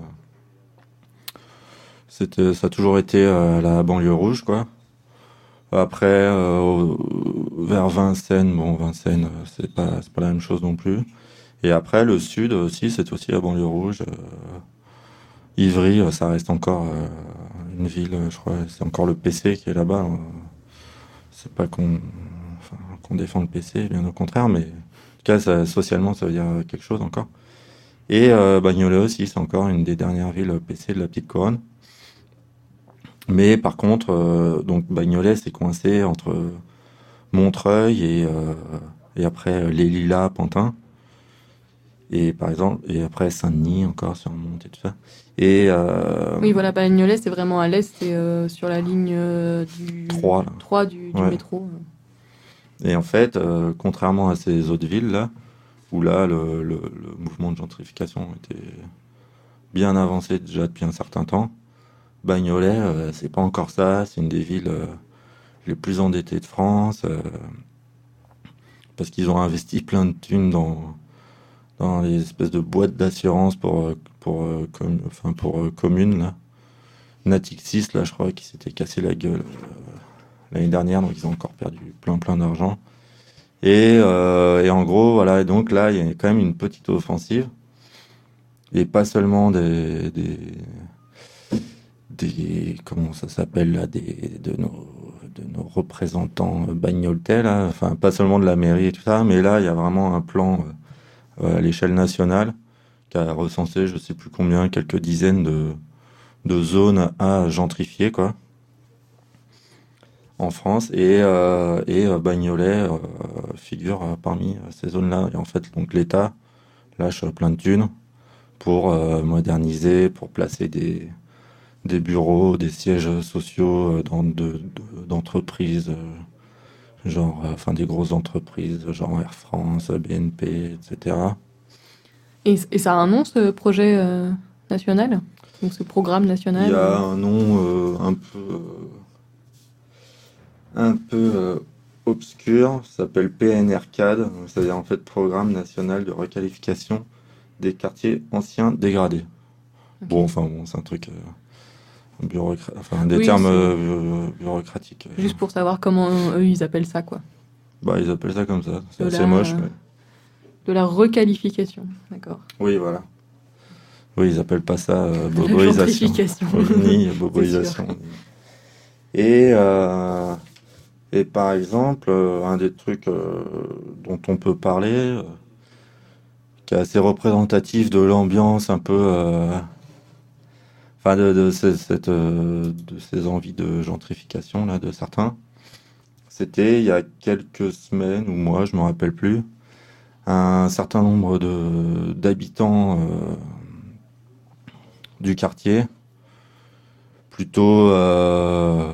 Speaker 3: c'était, ça a toujours été euh, la banlieue rouge, quoi. Après, euh, au- vers Vincennes, bon, Vincennes, euh, c'est pas, c'est pas la même chose non plus. Et après, le sud aussi, c'est aussi la banlieue rouge. euh, Ivry, euh, ça reste encore euh, une ville, euh, je crois, c'est encore le P C qui est là-bas. euh. C'est pas qu'on enfin, qu'on défend le P C, bien au contraire, mais en tout cas, ça, socialement, ça veut dire quelque chose encore. Et euh, Bagnolet aussi, c'est encore une des dernières villes P C de la Petite Couronne. Mais par contre, euh, donc Bagnolet, c'est coincé entre Montreuil et, euh, et après les Lilas, Pantin. Et par exemple, et après Saint-Denis encore, si on monte et tout ça. Et euh,
Speaker 2: Oui, voilà, Bagnolet, c'est vraiment à l'est, c'est euh, sur la ligne euh, du...
Speaker 3: trois, là.
Speaker 2: trois du, du
Speaker 3: Ouais.
Speaker 2: métro.
Speaker 3: Et en fait, euh, contrairement à ces autres villes là, où là le, le, le mouvement de gentrification était bien avancé déjà depuis un certain temps, Bagnolet, euh, c'est pas encore ça. C'est une des villes euh, les plus endettées de France euh, parce qu'ils ont investi plein de thunes dans, dans les espèces de boîtes d'assurance pour, euh, pour, euh, com- enfin, pour euh, communes, là. Natixis, là, je crois, qui s'était cassé la gueule euh, l'année dernière, donc ils ont encore perdu plein plein d'argent. Et, euh, et en gros, voilà, et donc là, il y a quand même une petite offensive, et pas seulement des, des, des comment ça s'appelle là, des, de nos, de nos représentants bagnoltais, là, enfin pas seulement de la mairie et tout ça, mais là, il y a vraiment un plan euh, à l'échelle nationale qui a recensé, je sais plus combien, quelques dizaines de, de zones à gentrifier, quoi, en France, et, euh, et euh, Bagnolet euh, figure euh, parmi euh, ces zones-là. Et en fait, donc l'État lâche euh, plein de thunes pour euh, moderniser, pour placer des, des bureaux, des sièges sociaux euh, dans de, de- d'entreprises, euh, genre, euh, enfin des grosses entreprises, genre Air France, B N P, et cetera.
Speaker 2: Et, et ça a un nom, ce projet euh, national? Donc ce programme
Speaker 3: Il
Speaker 2: national?
Speaker 3: y a
Speaker 2: euh,
Speaker 3: un nom euh, un peu, euh, un peu euh, obscur, ça s'appelle P N R C A D, donc c'est-à-dire en fait Programme national de requalification des quartiers anciens dégradés.
Speaker 2: ok.
Speaker 3: Bon, enfin bon, c'est un truc euh, bureaucra- enfin des
Speaker 2: Oui,
Speaker 3: termes
Speaker 2: c'est-
Speaker 3: euh, bu- bureaucratiques.
Speaker 2: Juste pour savoir comment eux, ils appellent ça, quoi.
Speaker 3: Bah, ils appellent ça comme ça. C'est
Speaker 2: De
Speaker 3: assez
Speaker 2: la-
Speaker 3: moche, mais
Speaker 2: De la requalification, d'accord.
Speaker 3: oui, voilà. Oui, ils appellent pas ça euh,
Speaker 2: De la
Speaker 3: boboisation.
Speaker 2: gentrification.
Speaker 3: Ni boboisation. Et, euh, et par exemple, euh, un des trucs euh, dont on peut parler, euh, qui est assez représentatif de l'ambiance un peu, euh, enfin de, de, ces, cette, euh, de ces envies de gentrification là de certains, c'était il y a quelques semaines ou mois, je me rappelle plus, un certain nombre de d'habitants euh, du quartier, plutôt, euh,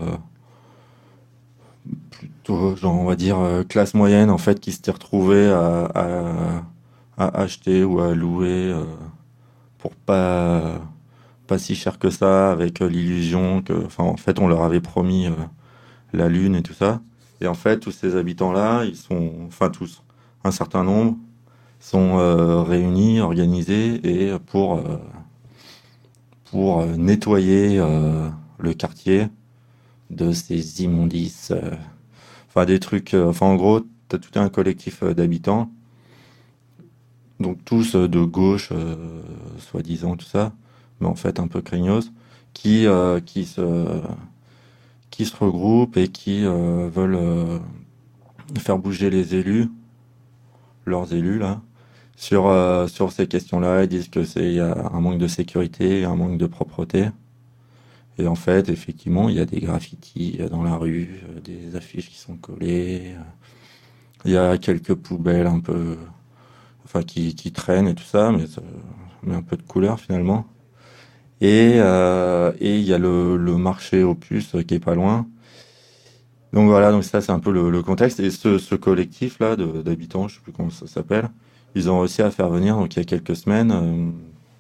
Speaker 3: plutôt, genre, on va dire, euh, classe moyenne, en fait, qui s'étaient retrouvés à, à, à acheter ou à louer euh, pour pas, pas si cher que ça, avec euh, l'illusion que, enfin, en fait, on leur avait promis euh, la lune et tout ça. Et en fait, tous ces habitants-là, ils sont, enfin, tous, un certain nombre, sont euh, réunis, organisés, et pour, euh, pour euh, nettoyer euh, le quartier de ces immondices, euh, enfin des trucs, euh, enfin en gros, t'as tout un collectif euh, d'habitants, donc tous euh, de gauche, euh, soi-disant tout ça, mais en fait un peu craignos, qui, euh, qui se, qui se regroupent et qui euh, veulent euh, faire bouger les élus, leurs élus là, sur, euh, sur ces questions-là. Ils disent que c'est il y a un manque de sécurité, un manque de propreté. Et en fait, effectivement, il y a des graffitis euh, dans la rue, euh, des affiches qui sont collées. euh, Il y a quelques poubelles un peu, enfin, qui, qui traînent et tout ça, mais ça met un peu de couleur finalement. Et, euh, et il y a le, le marché aux puces euh, qui est pas loin. Donc voilà, donc ça c'est un peu le, le contexte. Et ce, ce collectif-là de- d'habitants, je sais plus comment ça s'appelle, ils ont réussi à faire venir, donc il y a quelques semaines, euh,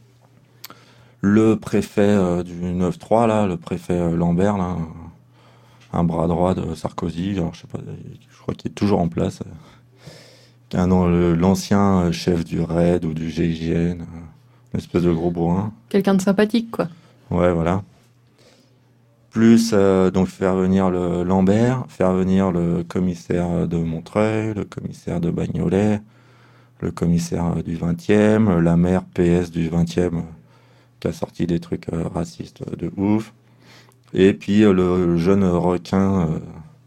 Speaker 3: le préfet euh, du neuf trois, là, le préfet euh, Lambert, là, un, un bras droit de Sarkozy, alors je sais pas, je crois qu'il est toujours en place. euh, qui est un an- le- l'ancien euh, chef du R A I D ou du G I G N, euh, une espèce de gros bourrin.
Speaker 2: Quelqu'un de sympathique, quoi.
Speaker 3: Ouais, voilà. Plus euh, donc faire venir le Lambert, faire venir le commissaire de Montreuil, le commissaire de Bagnolet, le commissaire euh, du vingtième, la maire P S du vingtième euh, qui a sorti des trucs euh, racistes euh, de ouf, et puis euh, le jeune requin euh,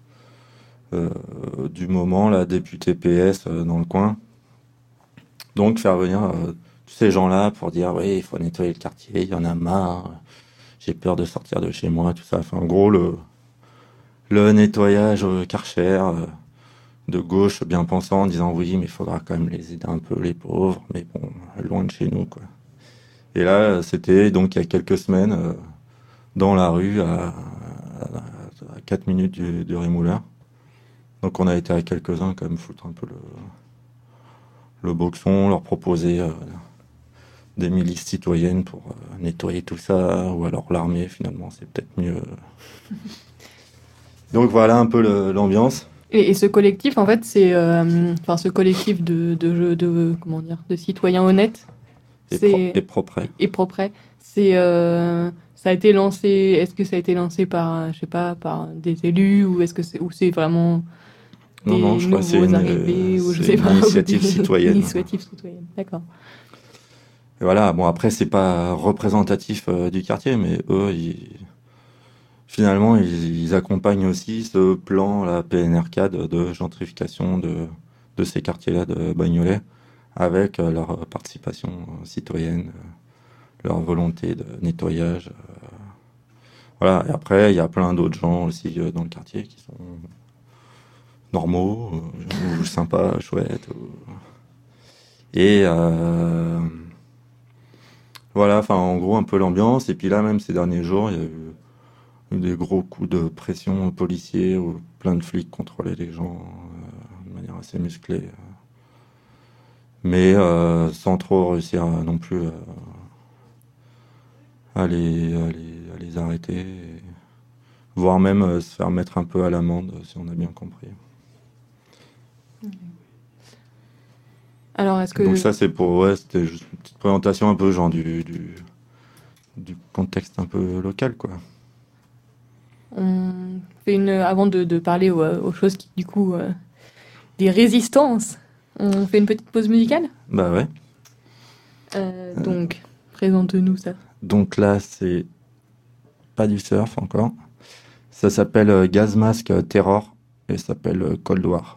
Speaker 3: euh, du moment, la députée P S euh, dans le coin. Donc faire venir euh, tous ces gens-là pour dire oui, il faut nettoyer le quartier, il y en a marre, j'ai peur de sortir de chez moi, tout ça. Enfin, en gros, le, le nettoyage euh, Karcher euh, de gauche bien pensant en disant oui, mais il faudra quand même les aider un peu, les pauvres, mais bon, loin de chez nous, quoi. Et là, c'était donc il y a quelques semaines, euh, dans la rue, à, à, à quatre minutes du, du Rémoulin. Donc on a été à quelques-uns quand même foutre un peu le, le boxon, leur proposer euh, des milices citoyennes pour euh, nettoyer tout ça, ou alors l'armée, finalement, c'est peut-être mieux. Donc voilà un peu le, l'ambiance.
Speaker 2: Et, et ce collectif, en fait, c'est, euh, enfin, ce collectif de, de, de, de, comment dire, de citoyens honnêtes
Speaker 3: Et,
Speaker 2: c'est,
Speaker 3: pro- et propre.
Speaker 2: et propres. C'est, euh, ça a été lancé. Est-ce que ça a été lancé par, je sais pas, par des élus ou est-ce que c'est, ou c'est vraiment des
Speaker 3: Non, non, je crois que c'est
Speaker 2: nouveaux
Speaker 3: une,
Speaker 2: arrivés
Speaker 3: euh,
Speaker 2: ou je
Speaker 3: c'est
Speaker 2: sais
Speaker 3: une
Speaker 2: pas,
Speaker 3: initiative
Speaker 2: ou des-
Speaker 3: citoyenne.
Speaker 2: Initiative citoyenne. D'accord.
Speaker 3: Et voilà, bon après c'est pas représentatif euh, du quartier, mais eux, ils, finalement, ils, ils accompagnent aussi ce plan, la P N R quatre, de, de gentrification de, de ces quartiers-là de Bagnolet, avec euh, leur participation euh, citoyenne, euh, leur volonté de nettoyage. euh. Voilà, et après, il y a plein d'autres gens aussi euh, dans le quartier qui sont normaux, euh, ou sympas, chouettes. ou- Et euh, voilà, enfin, en gros, un peu l'ambiance. Et puis là, même ces derniers jours, il y a eu eu des gros coups de pression policiers où plein de flics contrôlaient les gens euh, de manière assez musclée. euh. Mais euh, sans trop réussir à- non plus euh, à, les, à, les, à les arrêter, et voire même euh, se faire mettre un peu à l'amende, si on a bien compris.
Speaker 2: Alors, est-ce que
Speaker 3: Donc ça, c'est pour... Ouais, c'était juste une petite présentation un peu genre du, du, du contexte un peu local, quoi.
Speaker 2: on fait une, avant de, de parler aux, aux choses qui, du coup, euh, des résistances, on fait une petite pause musicale.
Speaker 3: Bah ouais.
Speaker 2: Euh, donc, présente-nous ça.
Speaker 3: Donc là, c'est pas du surf encore. Ça s'appelle euh, Gas Mask euh, Terror et ça s'appelle euh, Cold War.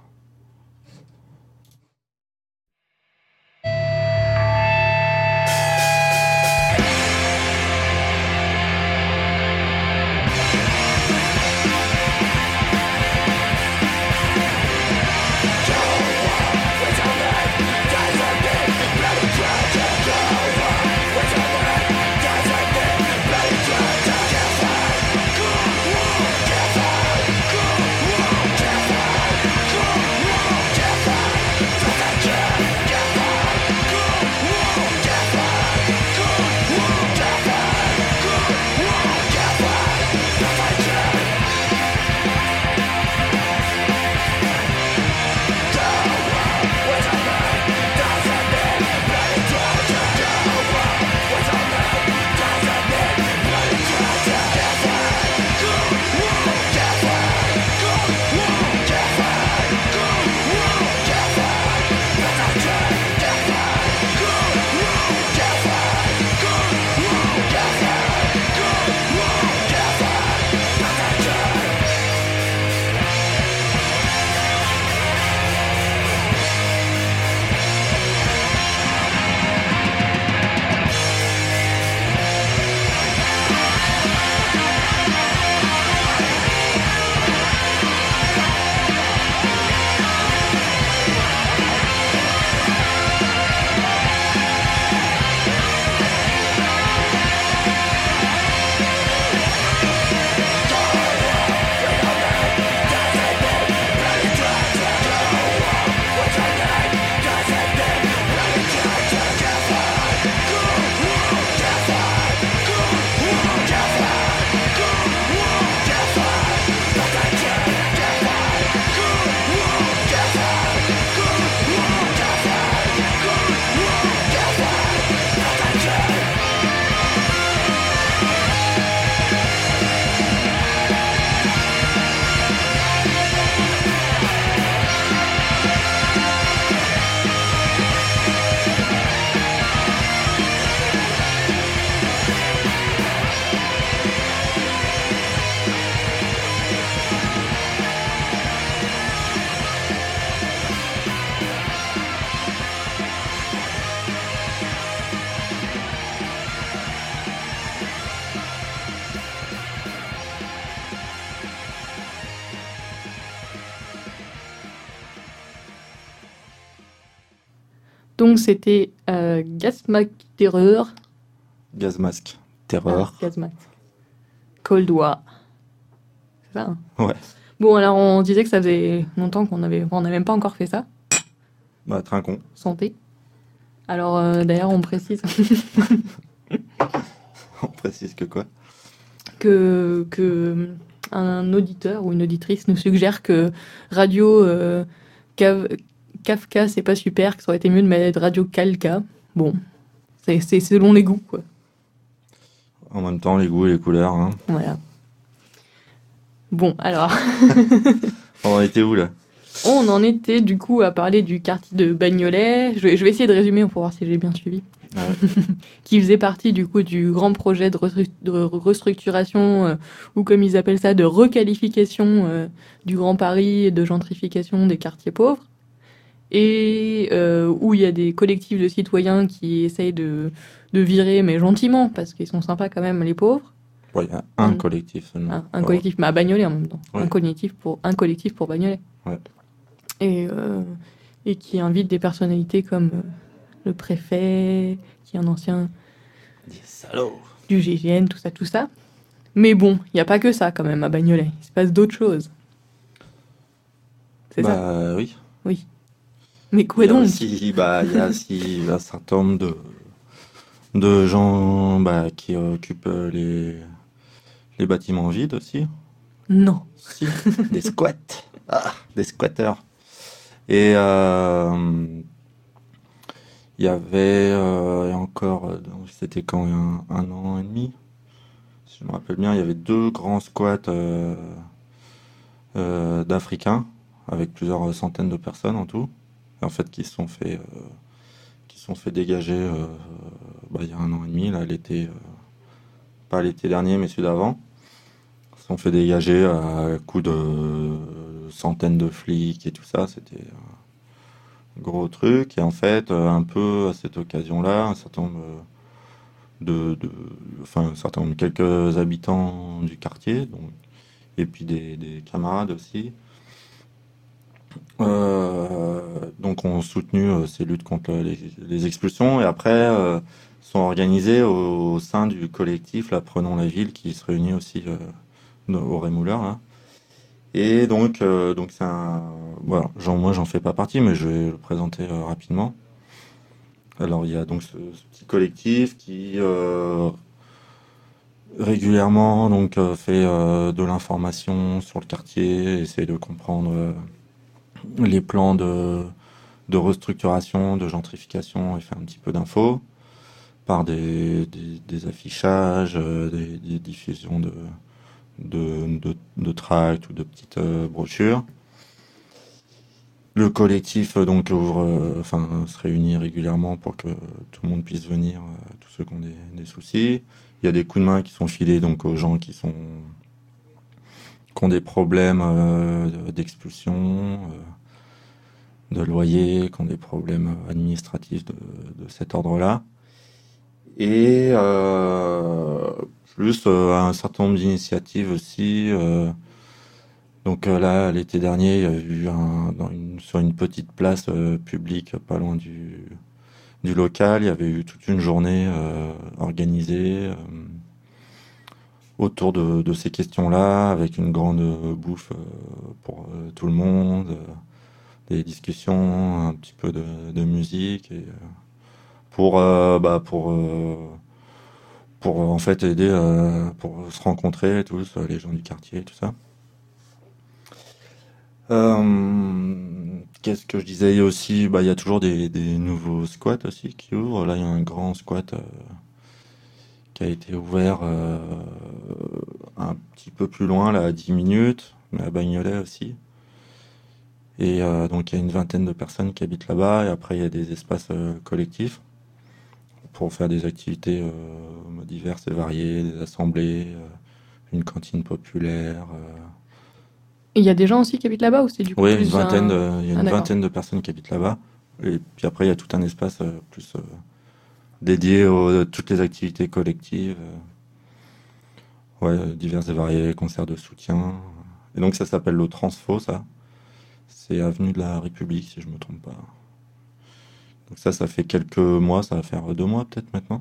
Speaker 2: Donc, c'était euh, Gas Mask Terror.
Speaker 3: Gas Mask Terror.
Speaker 2: Ah, Gas Mask. Cold War. C'est ça, hein.
Speaker 3: Ouais.
Speaker 2: Bon, alors, on disait que ça faisait longtemps qu'on avait... On n'avait même pas encore fait ça.
Speaker 3: Bah, Trincon.
Speaker 2: Santé. Alors, euh, d'ailleurs, on précise
Speaker 3: On précise que quoi?
Speaker 2: que, que un auditeur ou une auditrice nous suggère que Radio euh, Cav- Kafka, c'est pas super, que ça aurait été mieux de mettre Radio Kalka. Bon, c'est, c'est selon les goûts, quoi.
Speaker 3: En même temps, les goûts et les couleurs. Hein.
Speaker 2: Voilà. Bon, alors,
Speaker 3: On en était où là?
Speaker 2: on en était du coup à parler du quartier de Bagnolet. Je vais, je vais essayer de résumer pour voir si j'ai bien suivi.
Speaker 3: Ouais.
Speaker 2: Qui faisait partie du coup du grand projet de, restru- de restructuration euh, ou comme ils appellent ça de requalification euh, du Grand Paris et de gentrification des quartiers pauvres et euh, où il y a des collectifs de citoyens qui essayent de, de virer mais gentiment parce qu'ils sont sympas quand même les pauvres.
Speaker 3: Bon, il y a un
Speaker 2: Mm.
Speaker 3: collectif seulement.
Speaker 2: Un, un
Speaker 3: Bon.
Speaker 2: collectif, mais à Bagnolet en même temps.
Speaker 3: Ouais.
Speaker 2: Un collectif pour un collectif pour Bagnolet.
Speaker 3: Ouais.
Speaker 2: Et, euh, et qui invite des personnalités comme euh, le préfet, qui est un ancien
Speaker 3: Des salauds.
Speaker 2: du G I G N, tout ça, tout ça. Mais bon, il n'y a pas que ça quand même à Bagnolet. Il se passe d'autres choses. C'est ça.
Speaker 3: Bah oui.
Speaker 2: Oui. Mais quoi
Speaker 3: Il y a
Speaker 2: donc
Speaker 3: aussi, bah, il y a aussi un certain nombre de, de gens bah, qui occupent euh, les, les bâtiments vides aussi.
Speaker 2: Non.
Speaker 3: Si, des squats. Ah, des squatteurs. Et euh, il y avait euh, et encore, euh, donc, c'était quand un, un an et demi, si je me rappelle bien, il y avait deux grands squats euh, euh, d'Africains avec plusieurs centaines de personnes en tout, et en fait qui se sont fait, euh, qui se sont fait dégager euh, bah, il y a un an et demi, là, l'été, euh, pas l'été dernier, mais celui d'avant. Ils se sont fait dégager à coups de centaines de flics et tout ça, c'était un gros truc. Et en fait, euh, un peu à cette occasion-là, un certain nombre de, de, enfin, un certain nombre, quelques habitants du quartier, donc, et puis des, des camarades aussi, euh, donc ont soutenu euh, ces luttes contre les, les expulsions. Et après, euh, sont organisés au, au sein du collectif, là, Prenons la ville, qui se réunit aussi euh, au Rémouleur, là. Et donc, euh, donc c'est un, voilà, genre, moi j'en fais pas partie, mais je vais le présenter euh, rapidement. Alors il y a donc ce, ce petit collectif qui euh, régulièrement donc euh, fait euh, de l'information sur le quartier, essaie de comprendre euh, les plans de, de restructuration, de gentrification et fait un petit peu d'infos par des, des, des affichages, euh, des, des diffusions de de, de, de tracts ou de petites euh, brochures. Le collectif euh, donc ouvre, euh, enfin se réunit régulièrement pour que tout le monde puisse venir, euh, tous ceux qui ont des, des soucis. Il y a des coups de main qui sont filés donc aux gens qui sont qui ont des problèmes euh, d'expulsion, euh, de loyer, qui ont des problèmes administratifs de, de cet ordre-là. Et euh, plus euh, un certain nombre d'initiatives aussi. Euh, donc euh, là, l'été dernier, il y a eu un, dans une, sur une petite place euh, publique, pas loin du, du local, il y avait eu toute une journée euh, organisée euh, autour de, de ces questions-là, avec une grande bouffe euh, pour euh, tout le monde, euh, des discussions, un petit peu de, de musique, et euh, pour, euh, bah, pour euh, pour en fait aider euh, pour se rencontrer tous les gens du quartier et tout ça. Euh, qu'est-ce que je disais? Il y a aussi, bah, il y a toujours des, des nouveaux squats aussi qui ouvrent. Là, il y a un grand squat euh, qui a été ouvert euh, un petit peu plus loin, là, à dix minutes, mais à Bagnolet aussi. Et euh, donc, il y a une vingtaine de personnes qui habitent là-bas. Et après, il y a des espaces euh, collectifs pour faire des activités euh, diverses et variées, des assemblées, euh, une cantine populaire. Euh.
Speaker 2: Il y a des gens aussi qui habitent là-bas ou c'est du coup
Speaker 3: Oui,
Speaker 2: plus
Speaker 3: une vingtaine,
Speaker 2: un...
Speaker 3: de, il y a
Speaker 2: Ah,
Speaker 3: une
Speaker 2: d'accord.
Speaker 3: vingtaine de personnes qui habitent là-bas. Et puis après, il y a tout un espace euh, plus euh, dédié aux, à toutes les activités collectives. Euh, ouais, diverses et variées, concerts de soutien. Et donc ça s'appelle le Transfo, ça. C'est avenue de la République, si je me trompe pas. Donc ça, ça fait quelques mois, ça va faire deux mois peut-être maintenant.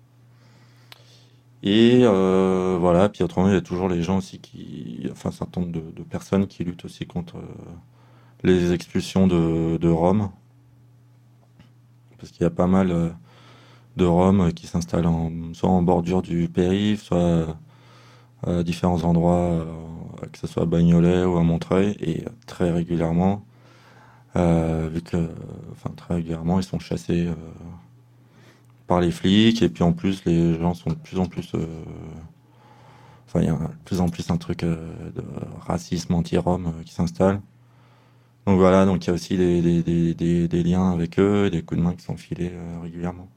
Speaker 3: Et euh, voilà, puis autrement, il y a toujours les gens aussi qui... Enfin, un certain nombre de, de personnes qui luttent aussi contre euh, les expulsions de, de Roms. parce qu'il y a pas mal euh, de Roms qui s'installent en, soit en bordure du périph', soit euh, à différents endroits, euh, que ce soit à Bagnolet ou à Montreuil, et très régulièrement, euh, vu que, enfin très régulièrement, ils sont chassés euh, par les flics, et puis en plus, les gens sont de plus en plus, euh, enfin il y a de plus en plus un truc euh, de racisme anti-rom euh, qui s'installe. Donc voilà, donc il y a aussi des, des, des, des, des liens avec eux, des coups de main qui sont filés euh, régulièrement.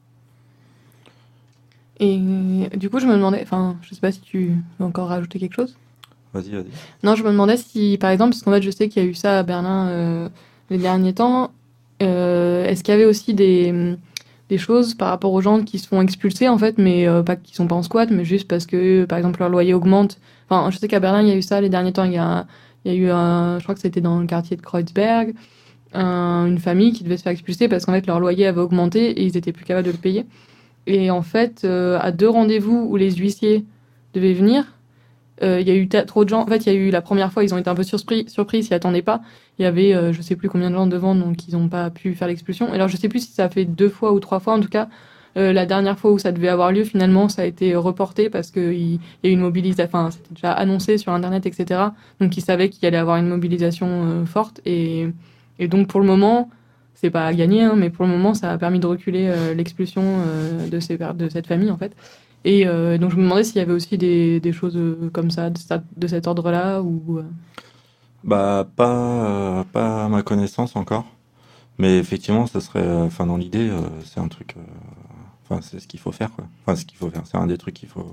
Speaker 2: Et euh, du coup, je me demandais, enfin, je sais pas si tu veux encore rajouter quelque chose.
Speaker 3: Vas-y, vas-y.
Speaker 2: Non, je me demandais si, par exemple, parce qu'en fait, je sais qu'il y a eu ça à Berlin euh, les derniers temps, euh, est-ce qu'il y avait aussi des, des choses par rapport aux gens qui se font expulser, en fait, mais euh, pas qui sont pas en squat, mais juste parce que, par exemple, leur loyer augmente. Enfin, je sais qu'à Berlin, il y a eu ça les derniers temps. Il y a, il y a eu un, je crois que c'était dans le quartier de Kreuzberg, un, une famille qui devait se faire expulser parce qu'en fait, leur loyer avait augmenté et ils étaient plus capables de le payer. Et en fait, euh, à deux rendez-vous où les huissiers devaient venir, il euh, y a eu ta- trop de gens. En fait, il y a eu la première fois, ils ont été un peu surpris, surpris, ils s'y attendaient pas. Il y avait, euh, je sais plus combien de gens devant, donc ils n'ont pas pu faire l'expulsion. Et alors, je sais plus si ça a fait deux fois ou trois fois. En tout cas, euh, la dernière fois où ça devait avoir lieu, finalement, ça a été reporté parce qu'il y, y a eu une mobilisation. Enfin, c'était déjà annoncé sur Internet, et cetera. Donc, ils savaient qu'il y allait avoir une mobilisation euh, forte. Et, et donc, pour le moment, c'est pas à gagner, hein, mais pour le moment, ça a permis de reculer euh, l'expulsion euh, de, ces, de cette famille, en fait. Et euh, donc je me demandais s'il y avait aussi des, des choses euh, comme ça, de, ça- de cet ordre-là, ou... euh,
Speaker 3: Bah, pas, euh, pas à ma connaissance encore. Mais effectivement, ça serait, euh, enfin, dans l'idée, euh, c'est un truc, euh, enfin, c'est ce qu'il faut faire, quoi. Enfin, ce qu'il faut faire, c'est un des trucs qu'il faut,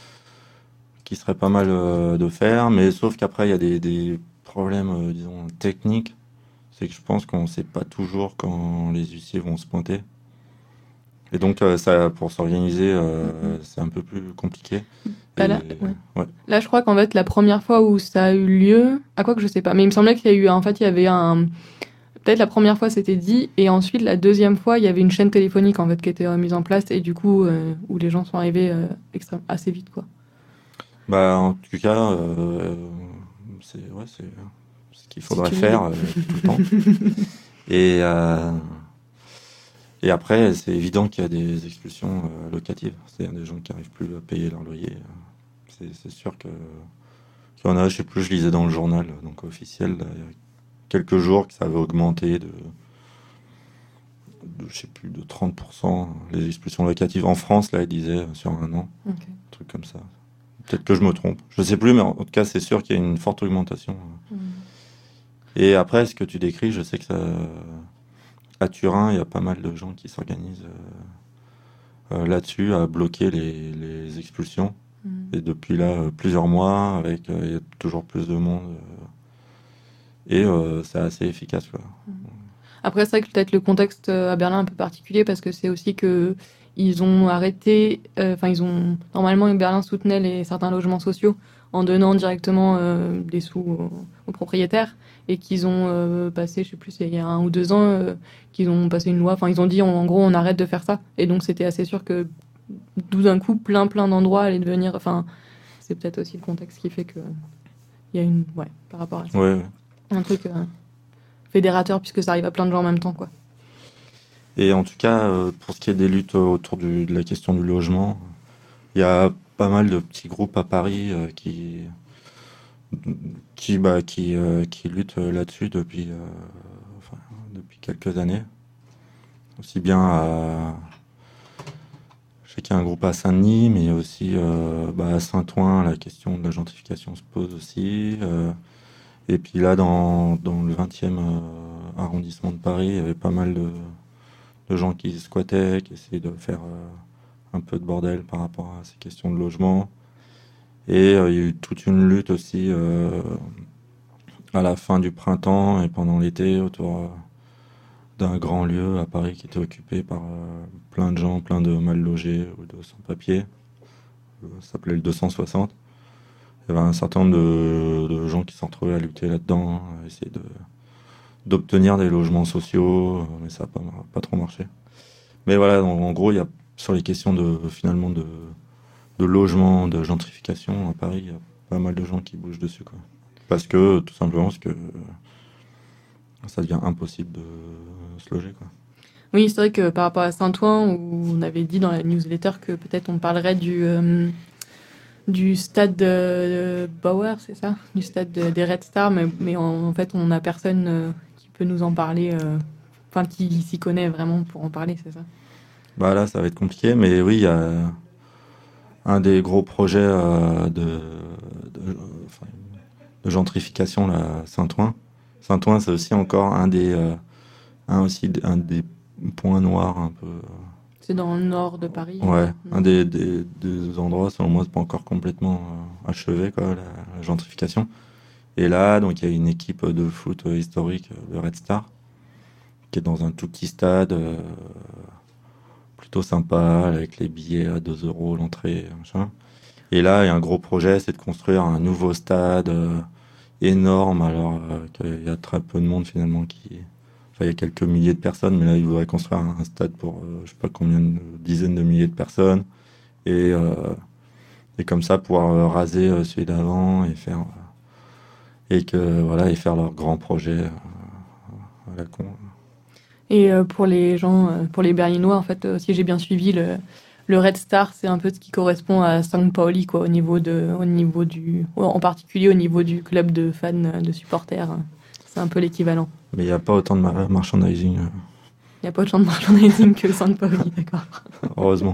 Speaker 3: qui serait pas mal euh, de faire, mais sauf qu'après, il y a des, des problèmes, euh, disons, techniques. C'est que je pense qu'on sait pas toujours quand les huissiers vont se pointer. Et donc, euh, ça, pour s'organiser, euh, c'est un peu plus compliqué.
Speaker 2: Bah
Speaker 3: Et,
Speaker 2: là, ouais.
Speaker 3: ouais.
Speaker 2: Là, je crois qu'en fait, la première fois où ça a eu lieu... À quoi que je sais pas, mais il me semblait qu'il y a eu... En fait, il y avait un... Peut-être la première fois, c'était dit, et ensuite, la deuxième fois, il y avait une chaîne téléphonique, en fait, qui était euh, mise en place, et du coup, euh, où les gens sont arrivés euh, extrême, assez vite, quoi.
Speaker 3: Bah, en tout cas, euh, c'est ouais, c'est ce qu'il faudrait
Speaker 2: tu veux
Speaker 3: faire euh, tout le temps. Et, euh, et après, c'est évident qu'il y a des expulsions euh, locatives. C'est-à-dire des gens qui n'arrivent plus à payer leur loyer. C'est, c'est sûr que qu'il y en a, je sais plus, je lisais dans le journal, donc officiel, là, il y a quelques jours, que ça avait augmenté de, de je sais plus, de trente pour cent les expulsions locatives. En France, là, ils disaient sur un an,
Speaker 2: Ok.
Speaker 3: un truc comme ça. Peut-être que je me trompe. Je sais plus, mais en tout cas, c'est sûr qu'il y a une forte augmentation.
Speaker 2: Mm.
Speaker 3: Et après, ce que tu décris, je sais que ça, à Turin, il y a pas mal de gens qui s'organisent euh, euh, là-dessus, à bloquer les, les expulsions.
Speaker 2: Mm.
Speaker 3: Et depuis là, euh, plusieurs mois, avec euh, il y a toujours plus de monde. euh, et euh, c'est assez efficace, quoi.
Speaker 2: Après, c'est vrai que peut-être le contexte euh, à Berlin est un peu particulier parce que c'est aussi que ils ont arrêté, enfin ils ont normalement Berlin soutenait les certains logements sociaux en donnant directement euh, des sous aux, aux propriétaires et qu'ils ont euh, passé, je sais plus, il y a un ou deux ans, euh, qu'ils ont passé une loi. Enfin, ils ont dit en, en gros on arrête de faire ça. Et donc c'était assez sûr que tout d'un coup plein plein d'endroits allaient devenir. Enfin, c'est peut-être aussi le contexte qui fait que il y a une ouais par rapport à ça.
Speaker 3: Ouais, ouais.
Speaker 2: Un truc euh, fédérateur puisque ça arrive à plein de gens en même temps, quoi.
Speaker 3: Et en tout cas, euh, pour ce qui est des luttes autour du, de la question du logement, il y a pas mal de petits groupes à Paris euh, qui, qui, bah, qui, euh, qui luttent là-dessus depuis, euh, enfin, depuis quelques années. Aussi bien à... Je sais qu'il y a un groupe à Saint-Denis, mais il y a aussi euh, bah, à Saint-Ouen, la question de la gentrification se pose aussi. Euh, et puis là, dans, dans le vingtième euh, arrondissement de Paris, il y avait pas mal de... de gens qui squattaient, qui essayaient de faire euh, un peu de bordel par rapport à ces questions de logement. Et euh, il y a eu toute une lutte aussi euh, à la fin du printemps et pendant l'été autour euh, d'un grand lieu à Paris qui était occupé par euh, plein de gens, plein de mal logés ou de sans-papiers. Euh, ça s'appelait le deux cent soixante. Il y avait un certain nombre de, de gens qui s'en retrouvaient à lutter là-dedans, à essayer de d'obtenir des logements sociaux, mais ça n'a pas, pas trop marché. Mais voilà, en, en gros, il y a sur les questions de finalement de, de logement, de gentrification à Paris, il y a pas mal de gens qui bougent dessus, quoi. Parce que tout simplement parce que ça devient impossible de se loger, quoi.
Speaker 2: Oui, c'est vrai que par rapport à Saint-Ouen, où on avait dit dans la newsletter que peut-être on parlerait du, euh, du stade de Bauer, c'est ça? Du stade de, des Red Stars, mais, mais en, en fait, on n'a personne euh, qui peut nous en parler, euh, enfin, qui s'y connaît vraiment pour en parler, c'est ça?
Speaker 3: Bah là, ça va être compliqué, mais oui, il y a un des gros projets euh, de, de, enfin, de gentrification là, à Saint-Ouen. Saint-Ouen, c'est aussi encore un des, euh, un aussi, un des points noirs un peu.
Speaker 2: C'est dans le nord de Paris.
Speaker 3: Ouais,
Speaker 2: hein.
Speaker 3: un des, des, des endroits, selon moi, c'est pas encore complètement euh, achevé, quoi, la, la gentrification. Et là, donc, il y a une équipe de foot euh, historique, euh, le Red Star, qui est dans un tout petit stade, euh, plutôt sympa, avec les billets à deux euros l'entrée, machin. Et là, il y a un gros projet, c'est de construire un nouveau stade euh, énorme, alors euh, qu'il y a très peu de monde finalement qui... Enfin, il y a quelques milliers de personnes, mais là, ils voudraient construire un, un stade pour, euh, je sais pas combien de dizaines de milliers de personnes. Et, euh, et comme ça, pouvoir euh, raser euh, celui d'avant et faire... Euh, et que, voilà, et faire leur grand projet euh, à la con.
Speaker 2: Et euh, pour les gens, euh, pour les Berlinois, en fait, euh, si j'ai bien suivi, le, le Red Star, c'est un peu ce qui correspond à Saint Pauli, quoi, au niveau de, au niveau du, en particulier au niveau du club de fans, de supporters. C'est un peu l'équivalent.
Speaker 3: Mais il n'y a pas autant de mar- merchandising. euh,
Speaker 2: Il n'y a pas autant de merchandising que Saint Pauli, d'accord.
Speaker 3: Heureusement.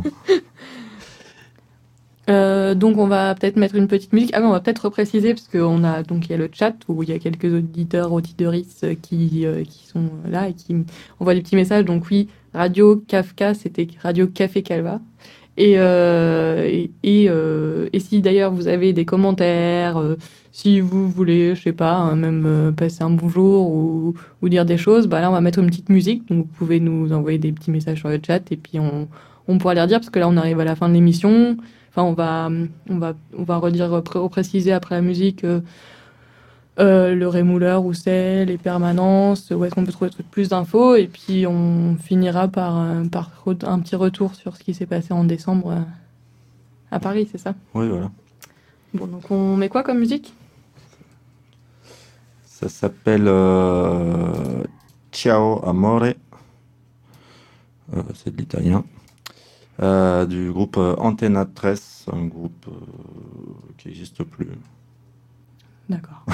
Speaker 2: Euh, donc on va peut-être mettre une petite musique. Ah non, on va peut-être repréciser parce qu'on a donc il y a le chat où il y a quelques auditeurs, auditeuristes qui euh, qui sont là et qui envoient des petits messages. Donc oui, Radio Kafka, c'était Radio Café Calva. Et euh, et et, euh, et si d'ailleurs vous avez des commentaires, euh, si vous voulez, je sais pas, hein, même euh, passer un bonjour ou ou dire des choses, bah là on va mettre une petite musique. Donc vous pouvez nous envoyer des petits messages sur le chat et puis on on pourra les redire parce que là on arrive à la fin de l'émission. Enfin, on va, on va, on va redire, repréciser après la musique euh, euh, le rémouleur, où c'est, les permanences, où est-ce qu'on peut trouver plus d'infos. Et puis, on finira par, euh, par un petit retour sur ce qui s'est passé en décembre euh, à Paris, c'est ça?
Speaker 3: Oui, voilà.
Speaker 2: Bon, donc on met quoi comme musique?
Speaker 3: Ça s'appelle euh, Ciao Amore. Euh, c'est de l'italien. Euh, du groupe euh, Antena Tres, un groupe euh, qui n'existe plus.
Speaker 2: D'accord.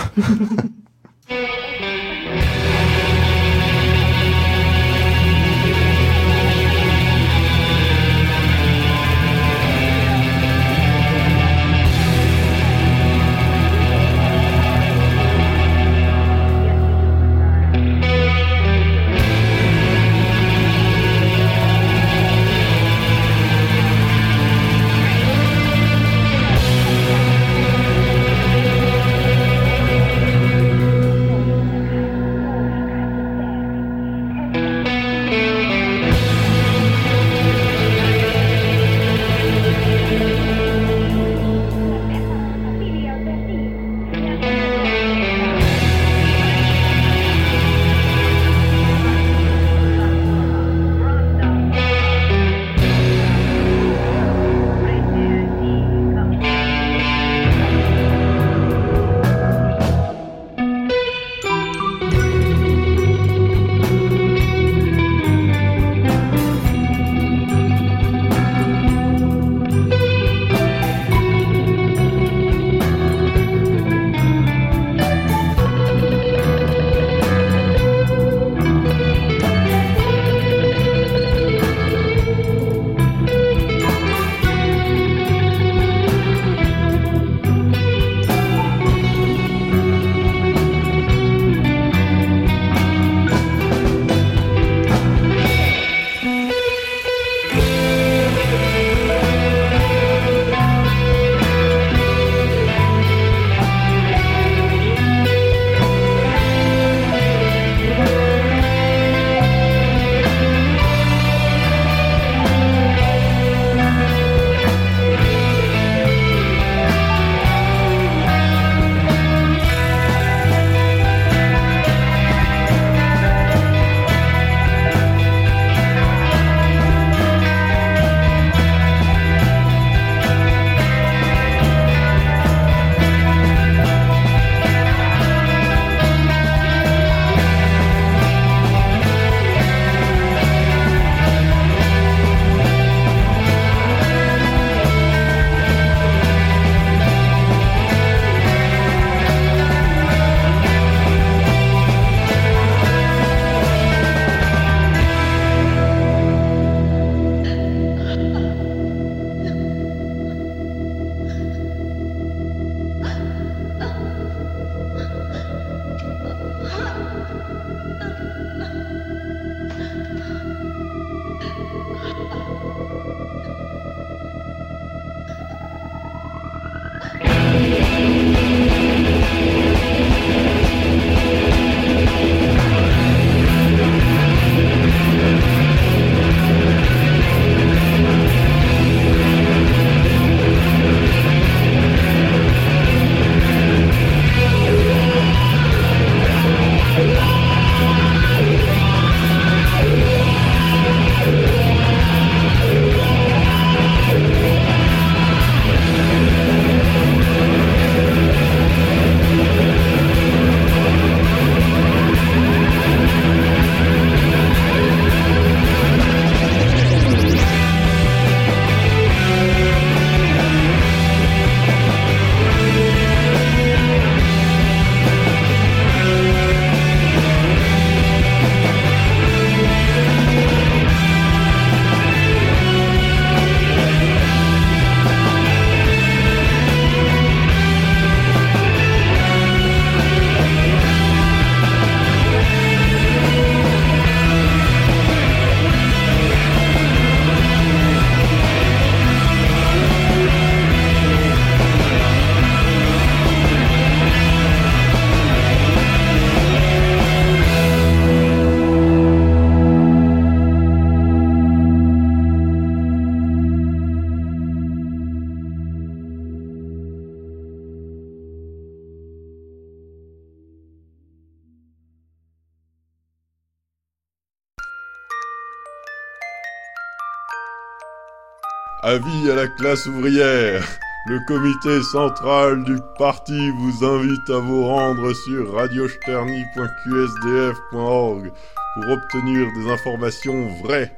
Speaker 7: Avis à la classe ouvrière. Le comité central du parti vous invite à vous rendre sur radio sterny point q s d f point org pour obtenir des informations vraies.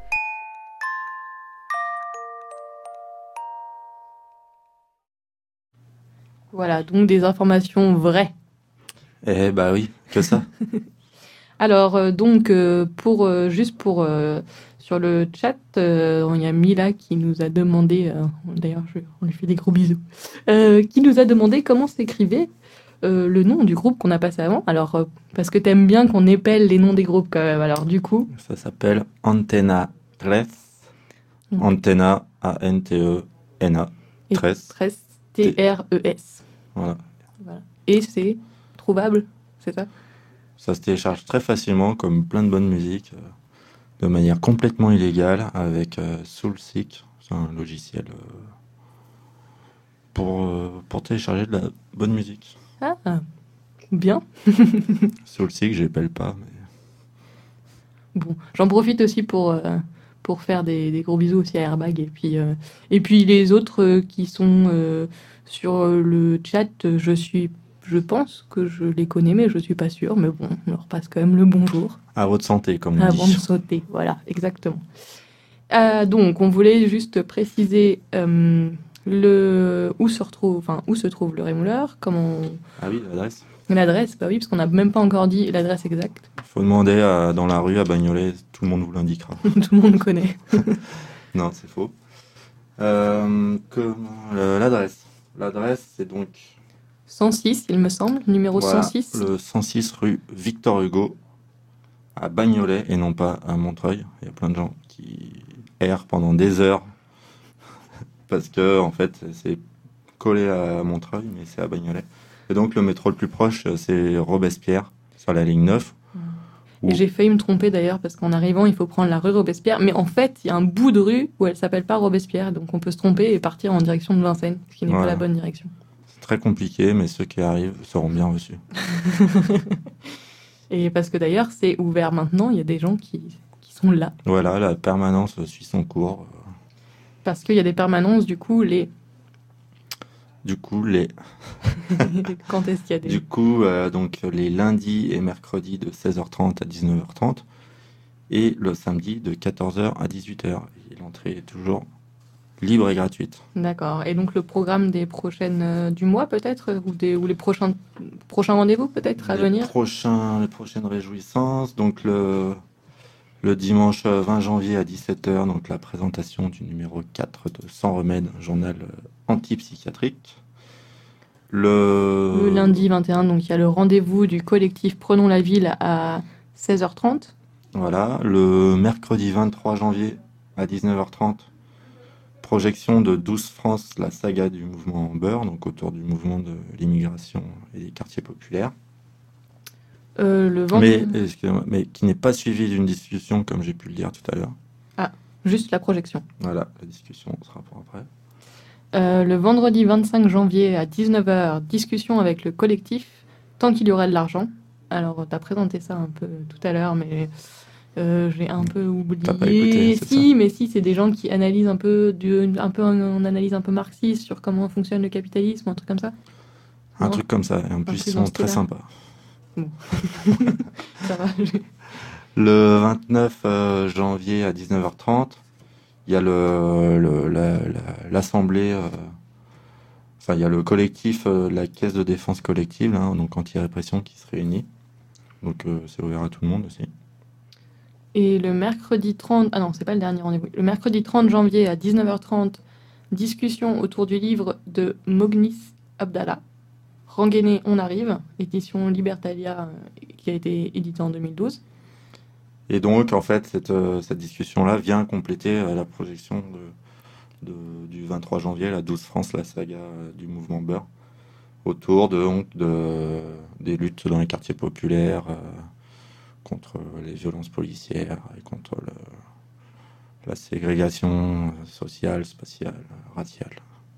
Speaker 2: Voilà, donc des informations vraies.
Speaker 3: Eh bah oui, que ça.
Speaker 2: Alors, euh, donc, euh, pour, euh, juste pour, euh, sur le chat, euh, il y a Mila qui nous a demandé, euh, d'ailleurs, je- on lui fait des gros bisous, euh, qui nous a demandé comment s'écrivait euh, le nom du groupe qu'on a passé avant. Alors, euh, parce que t'aimes bien qu'on épelle les noms des groupes quand même. Alors, du coup,
Speaker 3: Ça s'appelle Antena Tres.
Speaker 2: Mm.
Speaker 3: Antena, A N T E N A.
Speaker 2: et
Speaker 3: Tres.
Speaker 2: Tres, T R E S.
Speaker 3: Voilà.
Speaker 2: Voilà. Et c'est trouvable, c'est ça?
Speaker 3: Ça se télécharge très facilement, comme plein de bonnes musiques, euh, de manière complètement illégale, avec euh, Soulseek. C'est un logiciel euh, pour, euh, pour télécharger de la bonne musique.
Speaker 2: Ah, bien.
Speaker 3: Soulseek, je l'appelle pas, mais
Speaker 2: Bon, j'en profite aussi pour, euh, pour faire des, des gros bisous aussi à Airbag. Et puis, euh, et puis les autres euh, qui sont euh, sur euh, le chat, euh, je suis, je pense que je les connais, mais je suis pas sûre. Mais bon, on leur passe quand même le bonjour
Speaker 3: à votre santé, comme on
Speaker 2: avant de
Speaker 3: dit.
Speaker 2: sauter. Voilà, exactement. Euh, donc, on voulait juste préciser euh, le, où, se retrouve, enfin, où se trouve le rémouleur, comment on-
Speaker 3: Ah oui, l'adresse.
Speaker 2: l'adresse, bah oui, parce qu'on n'a même pas encore dit l'adresse exacte.
Speaker 3: Il faut demander à- dans la rue à Bagnolet, tout le monde vous l'indiquera.
Speaker 2: Tout le monde connaît.
Speaker 3: Non, c'est faux. Euh, comment- le- L'adresse. L'adresse, c'est donc
Speaker 2: cent six, il me semble, numéro
Speaker 3: voilà,
Speaker 2: cent six.
Speaker 3: le cent six rue Victor Hugo à Bagnolet et non pas à Montreuil. Il y a plein de gens qui errent pendant des heures parce que en fait c'est collé à Montreuil, mais c'est à Bagnolet. Et donc le métro le plus proche, c'est Robespierre sur la ligne neuf.
Speaker 2: Et j'ai failli me tromper d'ailleurs, parce qu'en arrivant, il faut prendre la rue Robespierre. Mais en fait, il y a un bout de rue où elle s'appelle pas Robespierre, donc on peut se tromper et partir en direction de Vincennes, ce qui n'est
Speaker 3: Voilà.
Speaker 2: pas la bonne direction.
Speaker 3: C'est très compliqué, mais ceux qui arrivent seront bien reçus.
Speaker 2: Et parce que d'ailleurs, c'est ouvert maintenant, il y a des gens qui, qui sont là.
Speaker 3: Voilà, la permanence suit son cours.
Speaker 2: Parce qu'il y a des permanences, du coup, les...
Speaker 3: Du coup, les,
Speaker 2: Quand est-ce qu'il y a des...
Speaker 3: du coup euh, donc, les lundis et mercredis de seize heures trente à dix-neuf heures trente et le samedi de quatorze heures à dix-huit heures. Et l'entrée est toujours libre et gratuite.
Speaker 2: D'accord. Et donc le programme des prochaines... euh, du mois peut-être, ou, des, ou les prochains, prochains rendez-vous peut-être à
Speaker 3: les,
Speaker 2: venir.
Speaker 3: prochains, les prochaines réjouissances, donc le, le dimanche vingt janvier à dix-sept heures, donc la présentation du numéro quatre de Sans Remède, journal euh, antipsychiatrique. Le...
Speaker 2: Le lundi vingt et un, donc il y a le rendez-vous du collectif Prenons la ville à seize heures trente.
Speaker 3: Voilà, le mercredi vingt-trois janvier à dix-neuf heures trente, projection de douze France, la saga du mouvement Beurre, donc autour du mouvement de l'immigration et des quartiers populaires.
Speaker 2: Euh, le
Speaker 3: Mais,
Speaker 2: vendredi...
Speaker 3: excusez-moi, mais qui n'est pas suivi d'une discussion, comme j'ai pu le dire tout à l'heure.
Speaker 2: Juste la projection.
Speaker 3: Voilà, la discussion sera pour après.
Speaker 2: Euh, le vendredi vingt-cinq janvier à dix-neuf heures, discussion avec le collectif Tant qu'il y aura de l'argent. Alors, tu as présenté ça un peu tout à l'heure, mais euh, j'ai un peu oublié.
Speaker 3: T'as pas écouté, c'est
Speaker 2: si,
Speaker 3: ça.
Speaker 2: mais si, c'est des gens qui analysent un peu, du, un peu en analyse un peu marxiste sur comment fonctionne le capitalisme, un truc comme ça.
Speaker 3: Un
Speaker 2: Non.
Speaker 3: truc comme ça, et en plus
Speaker 2: truc
Speaker 3: ils
Speaker 2: dans
Speaker 3: sont
Speaker 2: ce
Speaker 3: très
Speaker 2: style-là.
Speaker 3: sympas.
Speaker 2: Ça va. j'ai-
Speaker 3: Le vingt-neuf euh, janvier à dix-neuf heures trente, il y a le, le- la- la- l'assemblée, euh, enfin il y a le collectif, euh, la caisse de défense collective, là, donc anti-répression, qui se réunit. Donc euh, c'est ouvert à tout le monde aussi.
Speaker 2: Et le mercredi trente, ah non, c'est pas le dernier rendez-vous. Le mercredi trente janvier à dix-neuf heures trente, discussion autour du livre de Mognis Abdallah, Ranguené, on arrive, édition Libertalia, euh, qui a été édité en deux mille douze.
Speaker 3: Et donc en fait cette, euh, cette discussion-là vient compléter euh, la projection de, de- du vingt-trois janvier, la douze France, la saga euh, du mouvement Beurre, autour de, donc, de, des luttes dans les quartiers populaires, euh, contre les violences policières et contre le, la ségrégation sociale, spatiale, raciale.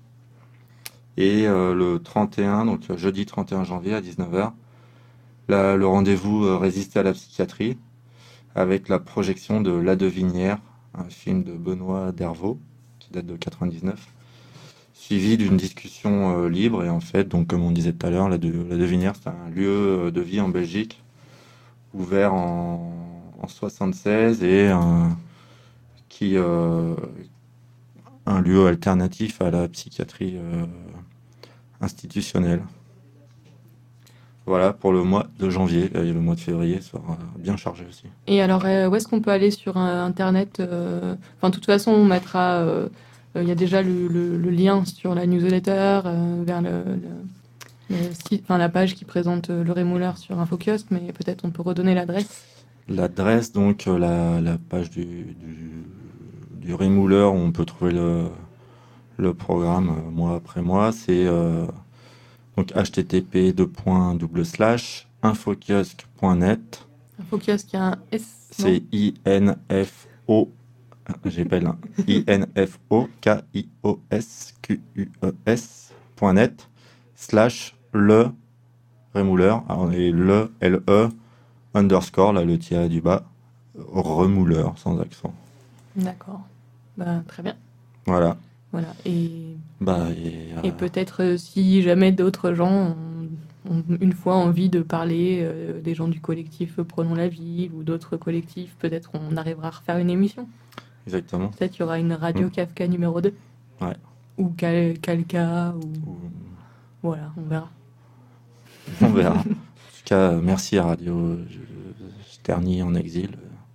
Speaker 3: Et euh, le trente et un, donc jeudi trente et un janvier à dix-neuf heures, la- le rendez-vous euh, Résister à la psychiatrie, avec la projection de La Devinière, un film de Benoît Dervaux, qui date de quatre-vingt-dix-neuf, suivi d'une discussion euh, libre. Et en fait, donc, comme on disait tout à l'heure, la, de, la Devinière, c'est un lieu de vie en Belgique, ouvert en, en soixante-seize et un, qui, euh, un lieu alternatif à la psychiatrie euh, institutionnelle. Voilà pour le mois de janvier. Et le mois de février sera bien chargé aussi.
Speaker 2: Et alors, euh, où est-ce qu'on peut aller sur euh, Internet euh... Enfin, de toute façon, on mettra... Il euh, euh, y a déjà le, le, le lien sur la newsletter euh, vers le, le, le site, enfin, la page qui présente euh, le Rémouleur sur InfoKiosque, mais peut-être on peut redonner l'adresse.
Speaker 3: L'adresse, donc, euh, la, la page du, du, du Rémouleur où on peut trouver le, le programme euh, mois après mois, c'est... Euh, Donc http deux points double slash infokiosque point net.
Speaker 2: Infokiosque, il y a un S.
Speaker 3: C'est I N F O. J'appelle un I N F O K I O S Q U E S point net slash le Rémouleur. Et le L E underscore, là le tiret du bas, Remouleur sans accent.
Speaker 2: D'accord. Bah, très bien.
Speaker 3: Voilà.
Speaker 2: Voilà. Et,
Speaker 3: bah, et, euh...
Speaker 2: et peut-être euh, si jamais d'autres gens ont, ont une fois envie de parler, euh, des gens du collectif Prenons la ville ou d'autres collectifs, peut-être on arrivera à refaire une émission.
Speaker 3: Exactement.
Speaker 2: Peut-être qu'il y aura une radio mmh. Kafka numéro deux.
Speaker 3: Ouais.
Speaker 2: Ou Kal- Kalka. Ou...
Speaker 3: ou...
Speaker 2: Voilà, on verra.
Speaker 3: On verra. En tout cas, merci à Radio Sterny en exil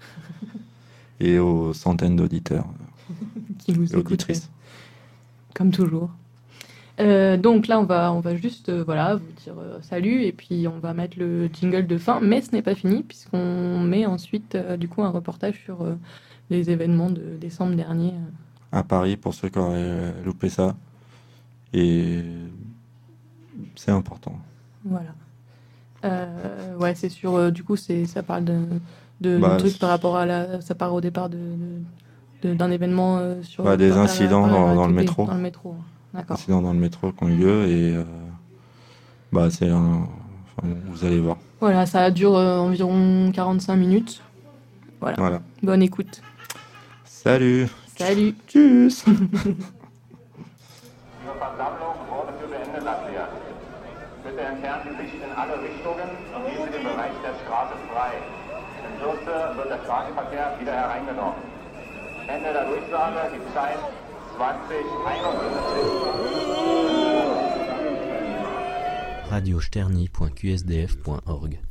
Speaker 3: et aux centaines d'auditeurs
Speaker 2: qui nous écoutent. Comme toujours. Euh, donc là, on va, on va juste euh, voilà, vous dire euh, salut et puis on va mettre le jingle de fin. Mais ce n'est pas fini puisqu'on met ensuite euh, du coup un reportage sur euh, les événements de décembre dernier.
Speaker 3: À Paris, pour ceux qui auraient loupé ça. Et c'est important.
Speaker 2: Voilà. Euh, ouais, c'est sûr. Euh, du coup, c'est, ça parle de, de,
Speaker 3: bah,
Speaker 2: de trucs par rapport à la... Ça part au départ de... de De, d'un événement euh, sur
Speaker 3: bah, des incidents la, dans, dans le métro
Speaker 2: dans le métro d'accord.
Speaker 3: Incidents dans le métro qui ont eu lieu et euh, bah c'est un, enfin, vous allez voir,
Speaker 2: voilà, ça dure euh, environ quarante-cinq minutes. Voilà.
Speaker 3: voilà,
Speaker 2: bonne écoute.
Speaker 3: Salut
Speaker 2: salut
Speaker 3: tschüss.
Speaker 8: Bitte entfernen Sie sich in alle Richtungen und gehen Sie den Bereich der Straße frei. In Kürze wird der Straßenverkehr wieder hereingenommen. Ende der Durchsage, die Zeit zwanzig einundfünfzig.
Speaker 6: radio sterny point q s d f point org